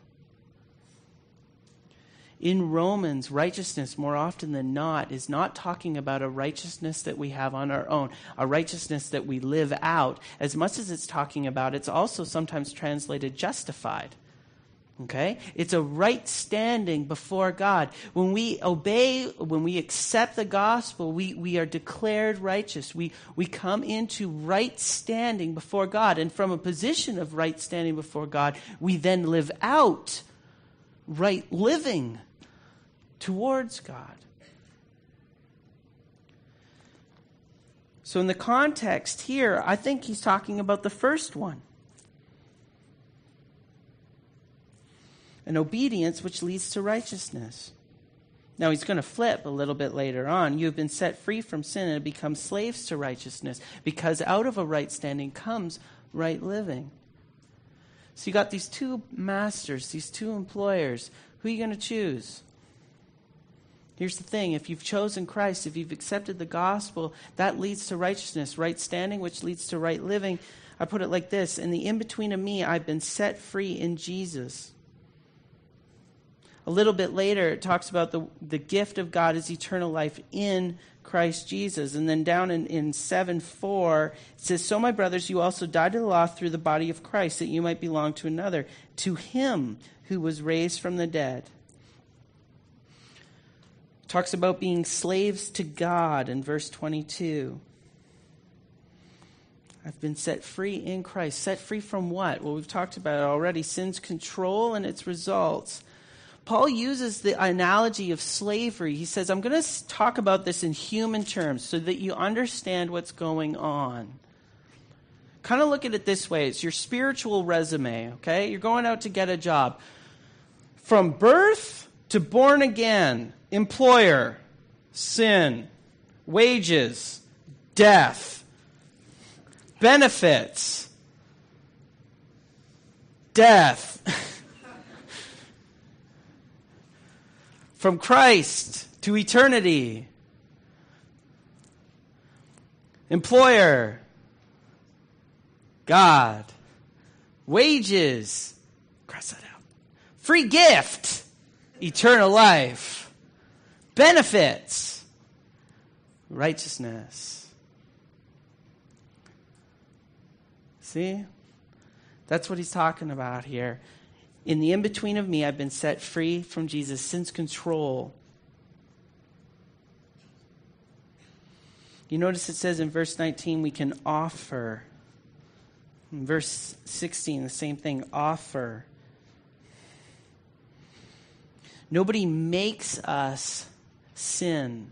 In Romans, righteousness, more often than not, is not talking about a righteousness that we have on our own, a righteousness that we live out. As much as it's talking about, it's also sometimes translated justified. Okay? It's a right standing before God. When we obey, when we accept the gospel, we, we are declared righteous. We, we come into right standing before God. And from a position of right standing before God, we then live out right living towards God. So in the context here, I think he's talking about the first one. An obedience which leads to righteousness. Now he's going to flip a little bit later on. You have been set free from sin and have become slaves to righteousness, because out of a right standing comes right living. So you got these two masters, these two employers. Who are you going to choose? Here's the thing. If you've chosen Christ, if you've accepted the gospel, that leads to righteousness, right standing, which leads to right living. I put it like this. In the in-between of me, I've been set free in Jesus. A little bit later, it talks about the, the gift of God is eternal life in Christ Jesus. And then down in, in seven four, it says, so my brothers, you also died to the law through the body of Christ, that you might belong to another, to him who was raised from the dead. Talks about being slaves to God in verse twenty-two. I've been set free in Christ. Set free from what? Well, we've talked about it already. Sin's control and its results. Paul uses the analogy of slavery. He says, I'm going to talk about this in human terms so that you understand what's going on. Kind of look at it this way. It's your spiritual resume, okay? You're going out to get a job. From birth to born again, employer, sin, wages, death, benefits, death. From Christ to eternity. Employer. God. Wages. Cross that out. Free gift. Eternal life. Benefits. Righteousness. See? That's what he's talking about here. In the in-between of me, I've been set free from Jesus, sin's control. You notice it says in verse nineteen, we can offer. In verse sixteen, the same thing, offer. Nobody makes us sin.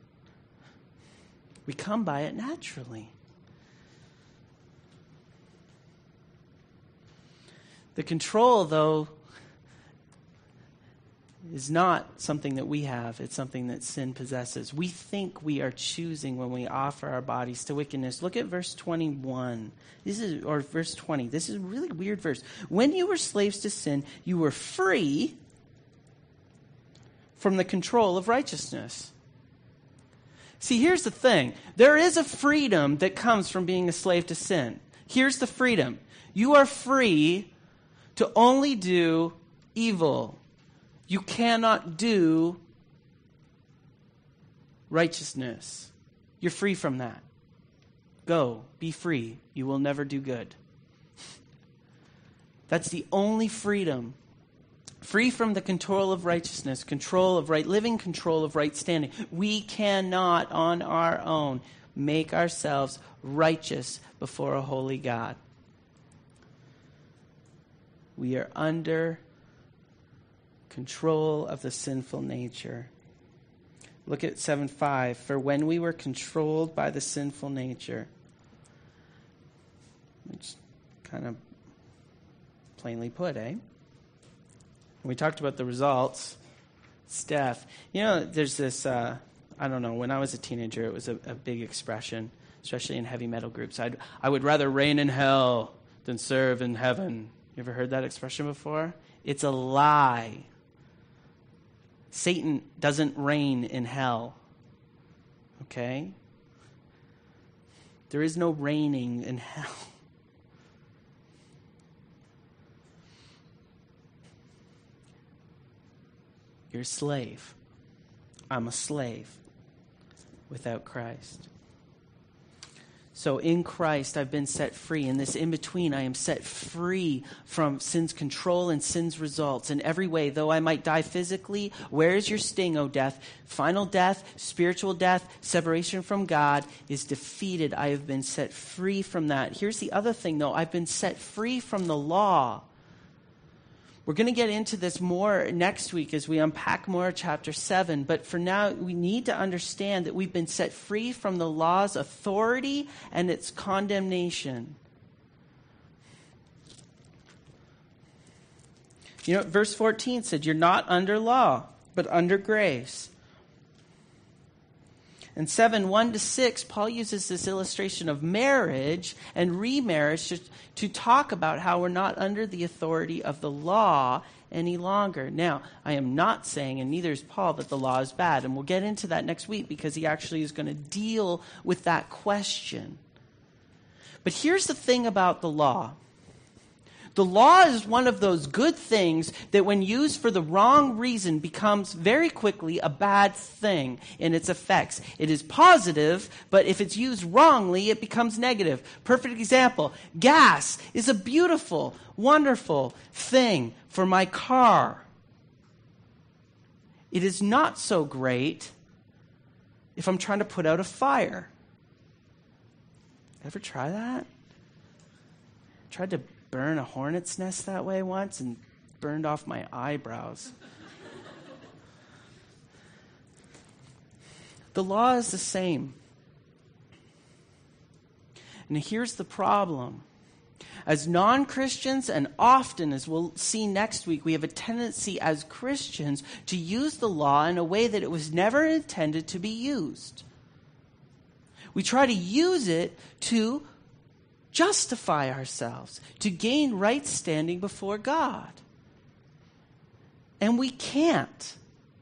We come by it naturally. The control, though, is not something that we have. It's something that sin possesses. We think we are choosing when we offer our bodies to wickedness. Look at verse twenty-one. This is, or verse twenty. This is a really weird verse. When you were slaves to sin, you were free from the control of righteousness. See, here's the thing. There is a freedom that comes from being a slave to sin. Here's the freedom. You are free to only do evil. You cannot do righteousness. You're free from that. Go, be free. You will never do good. That's the only freedom. Free from the control of righteousness, control of right living, control of right standing. We cannot on our own make ourselves righteous before a holy God. We are under control of the sinful nature. Look at seven five. For when we were controlled by the sinful nature, which kind of plainly put, eh? We talked about the results. It's death. You know, there's this, uh, I don't know, when I was a teenager, it was a, a big expression, especially in heavy metal groups. I'd, I would rather reign in hell than serve in heaven. You ever heard that expression before? It's a lie. Satan doesn't reign in hell. Okay? There is no reigning in hell. You're a slave. I'm a slave without Christ. So in Christ, I've been set free. In this in-between, I am set free from sin's control and sin's results. In every way, though I might die physically, where is your sting, O death? Final death, spiritual death, separation from God is defeated. I have been set free from that. Here's the other thing, though. I've been set free from the law. We're going to get into this more next week as we unpack more chapter seven. But for now, we need to understand that we've been set free from the law's authority and its condemnation. You know, verse fourteen said, you're not under law, but under grace. In seven, one to six, Paul uses this illustration of marriage and remarriage to, to talk about how we're not under the authority of the law any longer. Now, I am not saying, and neither is Paul, that the law is bad. And we'll get into that next week because he actually is going to deal with that question. But here's the thing about the law. The law is one of those good things that when used for the wrong reason becomes very quickly a bad thing in its effects. It is positive, but if it's used wrongly, it becomes negative. Perfect example, gas is a beautiful, wonderful thing for my car. It is not so great if I'm trying to put out a fire. Ever try that? Tried to burn a hornet's nest that way once and burned off my eyebrows. The law is the same. And here's the problem. As non-Christians, and often, as we'll see next week, we have a tendency as Christians to use the law in a way that it was never intended to be used. We try to use it to justify ourselves, to gain right standing before God. And we can't.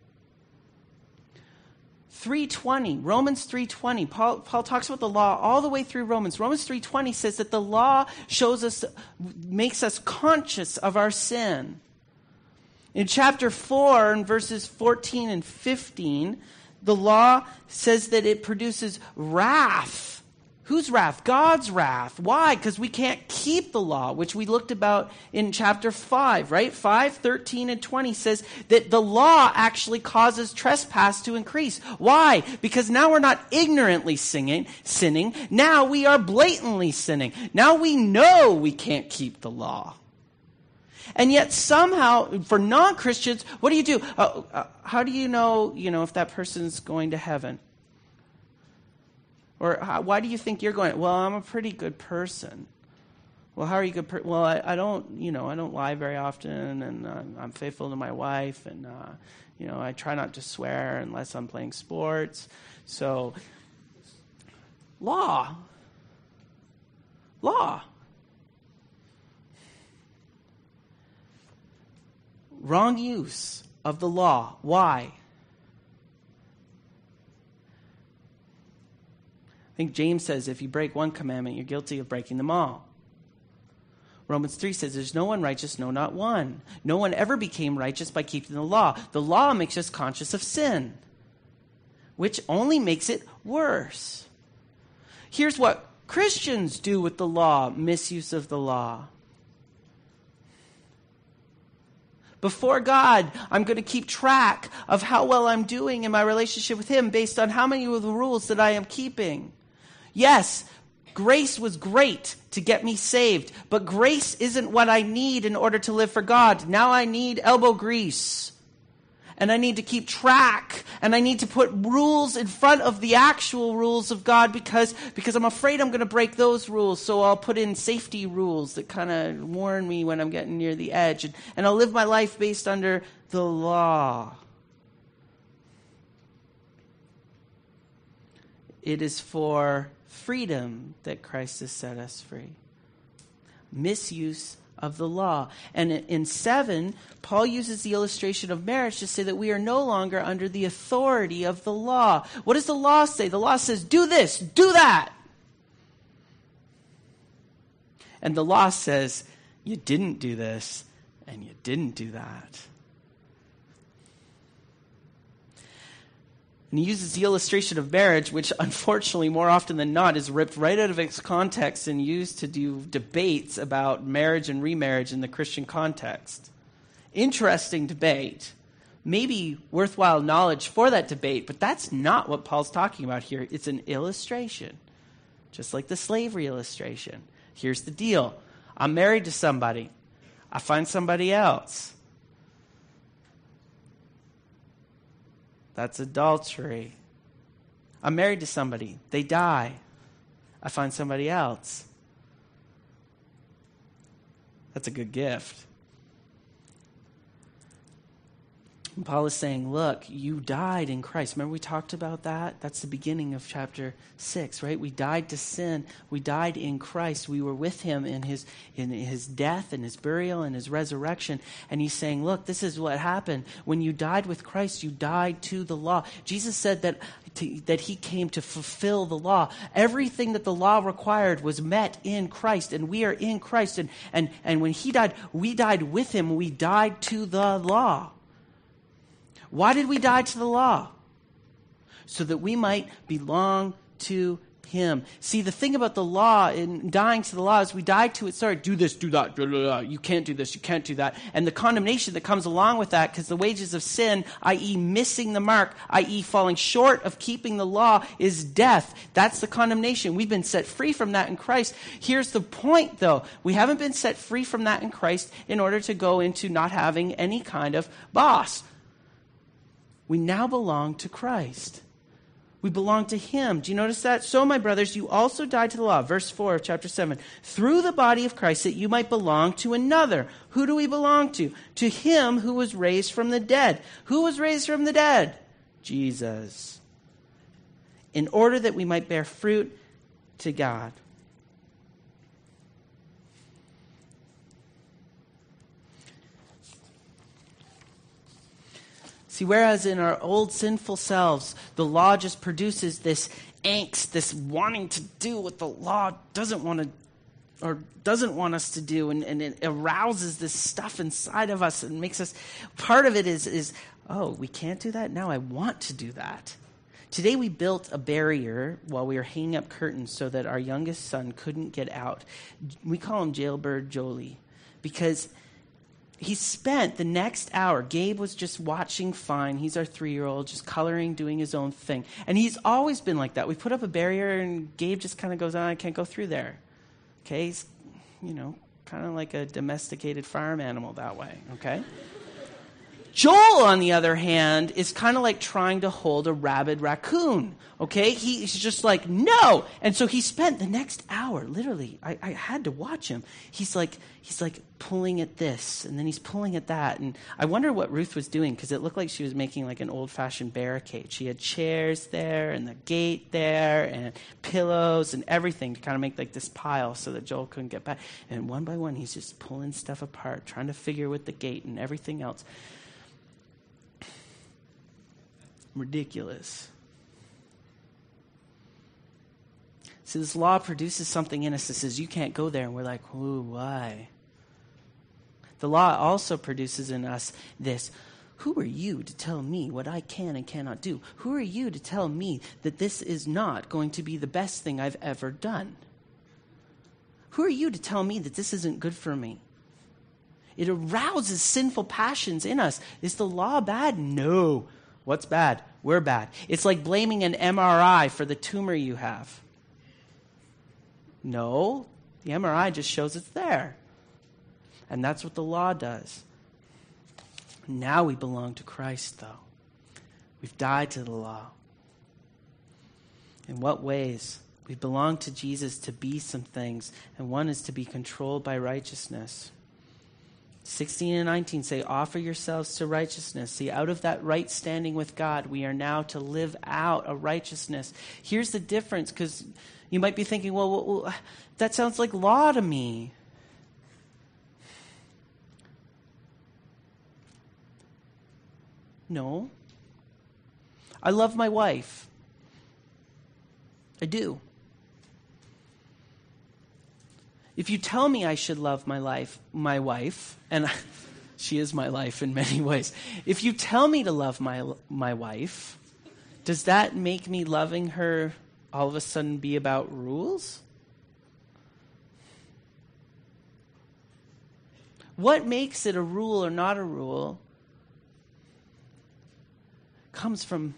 three twenty, Romans three twenty, Paul, Paul talks about the law all the way through Romans. Romans three twenty says that the law shows us, makes us conscious of our sin. In chapter four, in verses fourteen and fifteen, the law says that it produces wrath. Whose wrath? God's wrath. Why? Because we can't keep the law, which we looked about in chapter five, right? five, thirteen, and twenty says that the law actually causes trespass to increase. Why? Because now we're not ignorantly singing, sinning. Now we are blatantly sinning. Now we know we can't keep the law. And yet somehow, for non-Christians, what do you do? Uh, uh, how do you know, you know, if that person's going to heaven? Or how, why do you think you're going? Well, I'm a pretty good person. Well, how are you good? Per- well, I, I don't, you know, I don't lie very often, and uh, I'm faithful to my wife, and uh, you know, I try not to swear unless I'm playing sports. So, law, law, wrong use of the law. Why? I think James says if you break one commandment, you're guilty of breaking them all. Romans three says there's no one righteous, no, not one. No one ever became righteous by keeping the law. The law makes us conscious of sin, which only makes it worse. Here's what Christians do with the law, misuse of the law. Before God, I'm going to keep track of how well I'm doing in my relationship with Him based on how many of the rules that I am keeping. Yes, grace was great to get me saved, but grace isn't what I need in order to live for God. Now I need elbow grease, and I need to keep track, and I need to put rules in front of the actual rules of God because, because I'm afraid I'm going to break those rules, so I'll put in safety rules that kind of warn me when I'm getting near the edge, and, and I'll live my life based under the law. It is for freedom that Christ has set us free. Misuse of the law. And in seven, Paul uses the illustration of marriage to say that we are no longer under the authority of the law. What does the law say? The law says, do this, do that. And the law says, you didn't do this, and you didn't do that. And he uses the illustration of marriage, which unfortunately more often than not is ripped right out of its context and used to do debates about marriage and remarriage in the Christian context. Interesting debate. Maybe worthwhile knowledge for that debate, but that's not what Paul's talking about here. It's an illustration, just like the slavery illustration. Here's the deal. I'm married to somebody. I find somebody else. That's adultery. I'm married to somebody. They die. I find somebody else. That's a good gift. And Paul is saying, look, you died in Christ. Remember we talked about that? That's the beginning of chapter six, right? We died to sin. We died in Christ. We were with him in his in his death and his burial and his resurrection. And he's saying, look, this is what happened. When you died with Christ, you died to the law. Jesus said that, to, that he came to fulfill the law. Everything that the law required was met in Christ, and we are in Christ. And, and, and when he died, we died with him. We died to the law. Why did we die to the law? So that we might belong to him. See, the thing about the law and dying to the law is we died to it. Sorry, do this, do that. Blah, blah, blah. You can't do this, you can't do that. And the condemnation that comes along with that, because the wages of sin, that is missing the mark, that is falling short of keeping the law, is death. That's the condemnation. We've been set free from that in Christ. Here's the point, though. We haven't been set free from that in Christ in order to go into not having any kind of boss. We now belong to Christ. We belong to him. Do you notice that? So, my brothers, you also died to the law. Verse four of chapter seven. Through the body of Christ, that you might belong to another. Who do we belong to? To him who was raised from the dead. Who was raised from the dead? Jesus. In order that we might bear fruit to God. See, whereas in our old sinful selves, the law just produces this angst, this wanting to do what the law doesn't want to, or doesn't want us to do, and, and it arouses this stuff inside of us and makes us, part of it is, is, oh, we can't do that? Now I want to do that. Today we built a barrier while we were hanging up curtains so that our youngest son couldn't get out. We call him Jailbird Jolie because he spent the next hour, Gabe was just watching fine. He's our three-year-old, just coloring, doing his own thing. And he's always been like that. We put up a barrier, and Gabe just kind of goes, oh, I can't go through there. Okay? He's, you know, kind of like a domesticated farm animal that way. Okay? Joel, on the other hand, is kind of like trying to hold a rabid raccoon. Okay? He, he's just like, no! And so he spent the next hour, literally, I, I had to watch him. He's like, he's like pulling at this, and then he's pulling at that. And I wonder what Ruth was doing, because it looked like she was making like an old-fashioned barricade. She had chairs there, and the gate there, and pillows, and everything to kind of make like this pile so that Joel couldn't get back. And one by one, he's just pulling stuff apart, trying to figure with the gate and everything else. Ridiculous. So this law produces something in us that says, you can't go there. And we're like, ooh, why? The law also produces in us this, who are you to tell me what I can and cannot do? Who are you to tell me that this is not going to be the best thing I've ever done? Who are you to tell me that this isn't good for me? It arouses sinful passions in us. Is the law bad? No. What's bad? We're bad. It's like blaming an M R I for the tumor you have. No, the M R I just shows it's there. And that's what the law does. Now we belong to Christ, though. We've died to the law. In what ways? We belong to Jesus to be some things, and one is to be controlled by righteousness. sixteen and nineteen say, offer yourselves to righteousness. See, out of that right standing with God, we are now to live out a righteousness. Here's the difference, because you might be thinking, well, well, well, that sounds like law to me. No. I love my wife. I do. If you tell me I should love my life, my wife, and she is my life in many ways. If you tell me to love my my wife, does that make me loving her all of a sudden be about rules? What makes it a rule or not a rule comes from,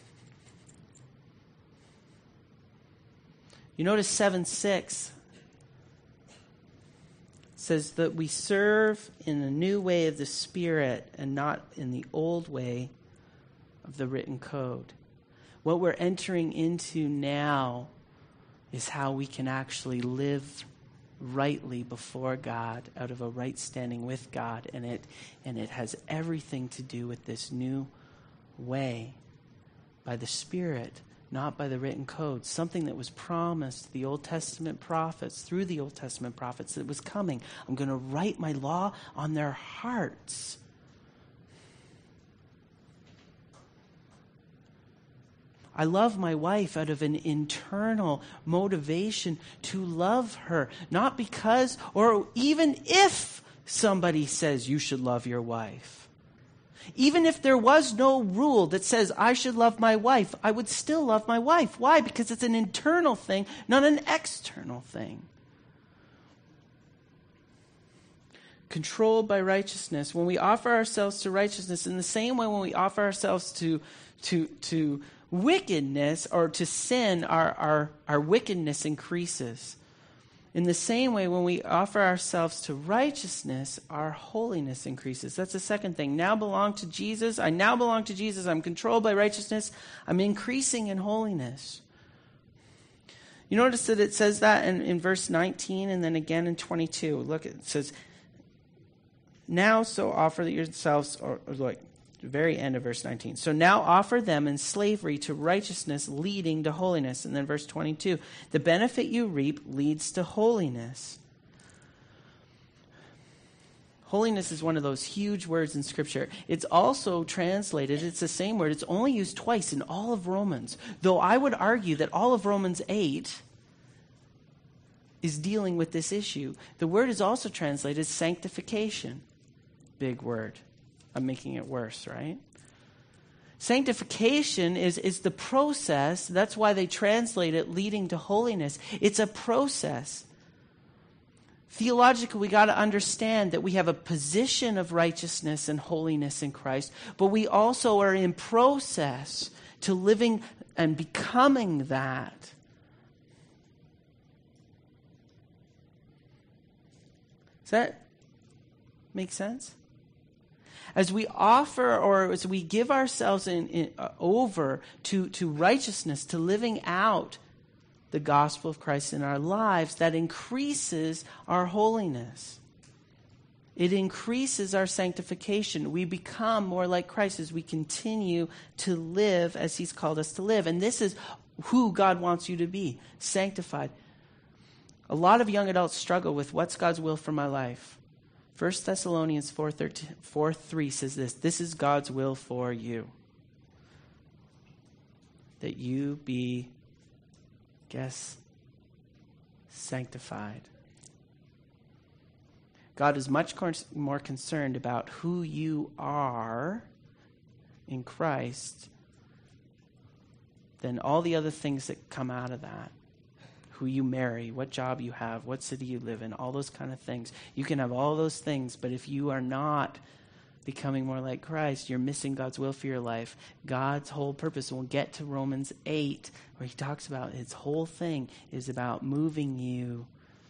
you notice seven six says that we serve in a new way of the Spirit and not in the old way of the written code. What we're entering into now is how we can actually live rightly before God, out of a right standing with God, and it and it has everything to do with this new way by the Spirit, not by the written code, something that was promised to the Old Testament prophets, through the Old Testament prophets, that was coming. I'm going to write my law on their hearts. I love my wife out of an internal motivation to love her, not because, or even if somebody says you should love your wife. Even if there was no rule that says I should love my wife, I would still love my wife. Why? Because it's an internal thing, not an external thing. Controlled by righteousness. When we offer ourselves to righteousness, in the same way when we offer ourselves to to to wickedness or to sin, our, our, our wickedness increases. In the same way, when we offer ourselves to righteousness, our holiness increases. That's the second thing. Now belong to Jesus. I now belong to Jesus. I'm controlled by righteousness. I'm increasing in holiness. You notice that it says that in, in verse nineteen and then again in twenty-two. Look, it says, now so offer yourselves, or, or like, the very end of verse nineteen. So now offer them in slavery to righteousness, leading to holiness. And then verse twenty-two, the benefit you reap leads to holiness. Holiness is one of those huge words in Scripture. It's also translated, it's the same word, it's only used twice in all of Romans. Though I would argue that all of Romans eight is dealing with this issue. The word is also translated sanctification. Big word. I'm making it worse, right? Sanctification is, is the process. That's why they translate it leading to holiness. It's a process. Theologically, we got to understand that we have a position of righteousness and holiness in Christ, but we also are in process to living and becoming that. Does that make sense? As we offer or as we give ourselves in, in, uh, over to, to righteousness, to living out the gospel of Christ in our lives, that increases our holiness. It increases our sanctification. We become more like Christ as we continue to live as He's called us to live. And this is who God wants you to be, sanctified. A lot of young adults struggle with what's God's will for my life. First Thessalonians four three says this, this is God's will for you, that you be, guess, sanctified. God is much more concerned about who you are in Christ than all the other things that come out of that. Who you marry, what job you have, what city you live in, all those kind of things. You can have all those things, but if you are not becoming more like Christ, you're missing God's will for your life. God's whole purpose, and we'll get to Romans eight, where He talks about His whole thing is about moving you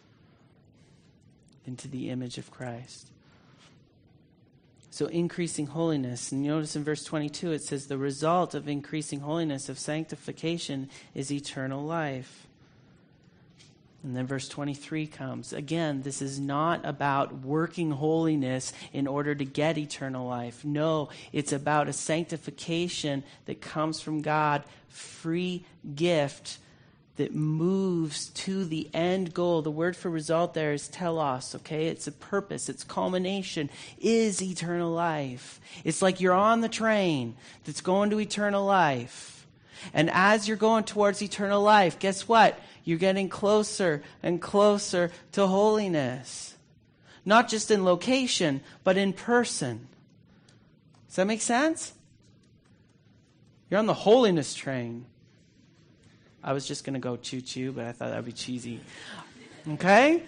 into the image of Christ. So increasing holiness. And notice in verse twenty-two, it says the result of increasing holiness, of sanctification, is eternal life. And then verse twenty-three comes. Again, this is not about working holiness in order to get eternal life. No, it's about a sanctification that comes from God, free gift that moves to the end goal. The word for result there is telos, okay? It's a purpose, its culmination is eternal life. It's like you're on the train that's going to eternal life. And as you're going towards eternal life, guess what? You're getting closer and closer to holiness. Not just in location, but in person. Does that make sense? You're on the holiness train. I was just going to go choo-choo, but I thought that would be cheesy. Okay?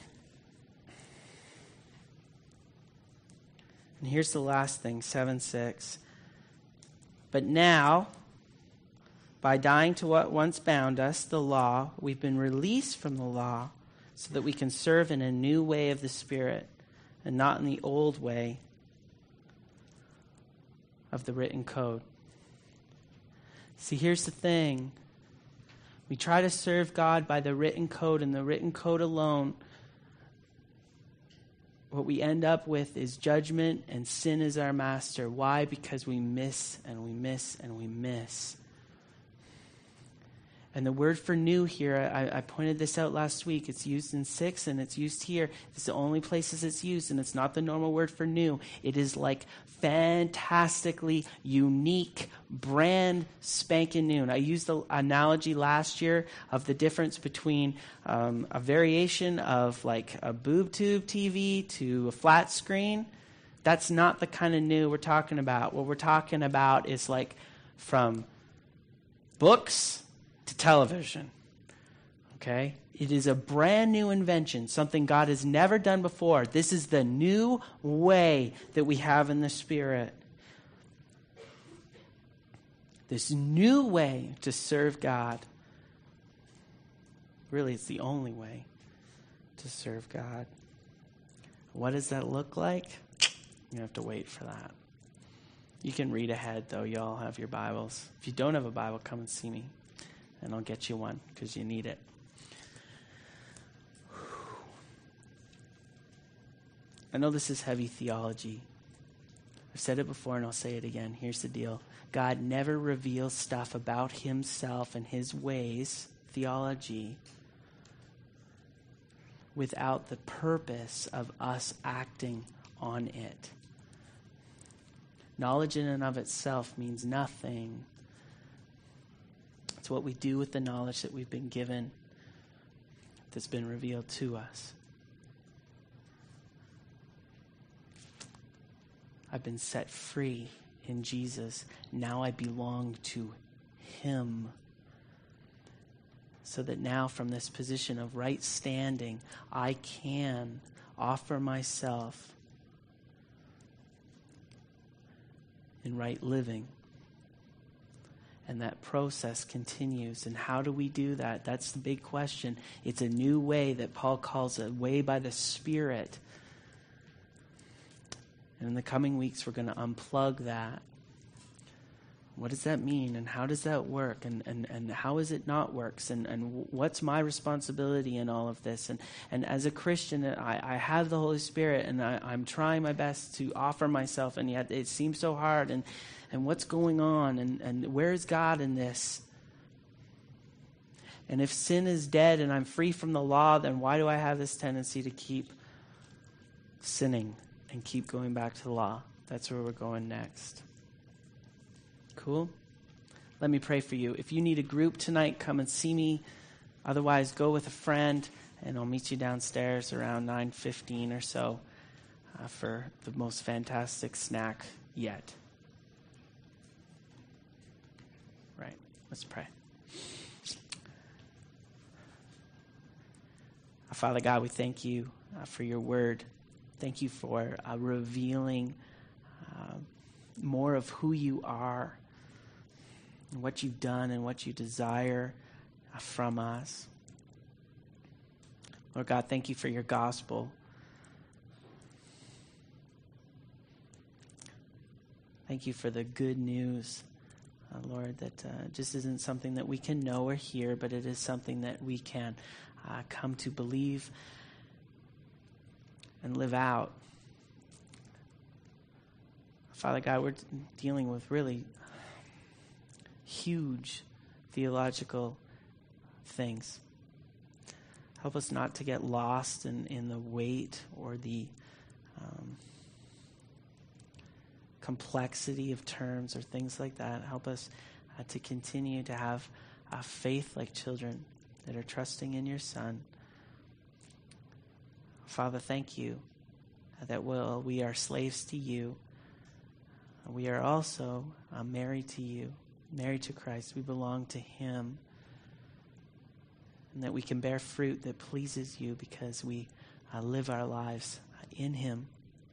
And here's the last thing, seven six. But now, by dying to what once bound us, the law, we've been released from the law so that we can serve in a new way of the Spirit and not in the old way of the written code. See, here's the thing. We try to serve God by the written code and the written code alone, what we end up with is judgment, and sin is our master. Why? Because we miss and we miss and we miss. And the word for new here, I, I pointed this out last week. It's used in six and it's used here. It's the only places it's used, and it's not the normal word for new. It is like fantastically unique, brand spanking new. I used the analogy last year of the difference between um, a variation of like a boob tube T V to a flat screen. That's not the kind of new we're talking about. What we're talking about is like from books to television. Okay? It is a brand new invention, something God has never done before. This is the new way that we have in the Spirit. This new way to serve God. Really, it's the only way to serve God. What does that look like? You have to wait for that. You can read ahead, though. You all have your Bibles. If you don't have a Bible, come and see me, and I'll get you one because you need it. I know this is heavy theology. I've said it before and I'll say it again. Here's the deal. God never reveals stuff about himself and his ways, theology, without the purpose of us acting on it. Knowledge in and of itself means nothing. It's what we do with the knowledge that we've been given, that's been revealed to us. I've been set free in Jesus. Now I belong to him. So that now from this position of right standing, I can offer myself in right living. And that process continues. And how do we do that? That's the big question. It's a new way that Paul calls a way by the Spirit. And in the coming weeks, we're going to unplug that. What does that mean? And how does that work? And and, and how is it not works? And, and what's my responsibility in all of this? And and as a Christian, I, I have the Holy Spirit, and I, I'm trying my best to offer myself, and yet it seems so hard. And, and what's going on? And, and where is God in this? And if sin is dead and I'm free from the law, then why do I have this tendency to keep sinning and keep going back to the law? That's where we're going next. Cool? Let me pray for you. If you need a group tonight, come and see me. Otherwise, go with a friend, and I'll meet you downstairs around nine fifteen or so uh, for the most fantastic snack yet. Right. Let's pray. Uh, Father God, we thank you uh, for your word. Thank you for uh, revealing uh, more of who you are, and what you've done and what you desire uh, from us. Lord God, thank you for your gospel. Thank you for the good news, uh, Lord, that uh, just isn't something that we can know or hear, but it is something that we can uh, come to believe and live out. Father God, we're dealing with really huge theological things. Help us not to get lost in, in the weight or the um, complexity of terms or things like that. Help us uh, to continue to have uh, faith like children that are trusting in your Son. Father, thank you that we'll, we are slaves to you. We are also uh, married to you, married to Christ. We belong to him. And that we can bear fruit that pleases you because we uh, live our lives uh, in him.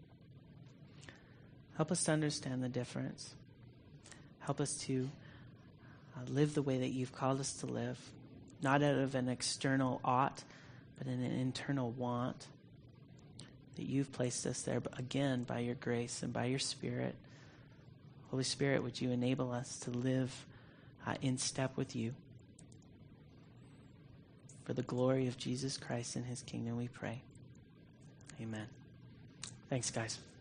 Help us to understand the difference. Help us to uh, live the way that you've called us to live, not out of an external ought, but in an internal want. That you've placed us there, but again, by your grace and by your Spirit. Holy Spirit, would you enable us to live uh, in step with you? For the glory of Jesus Christ and his kingdom, we pray. Amen. Thanks, guys.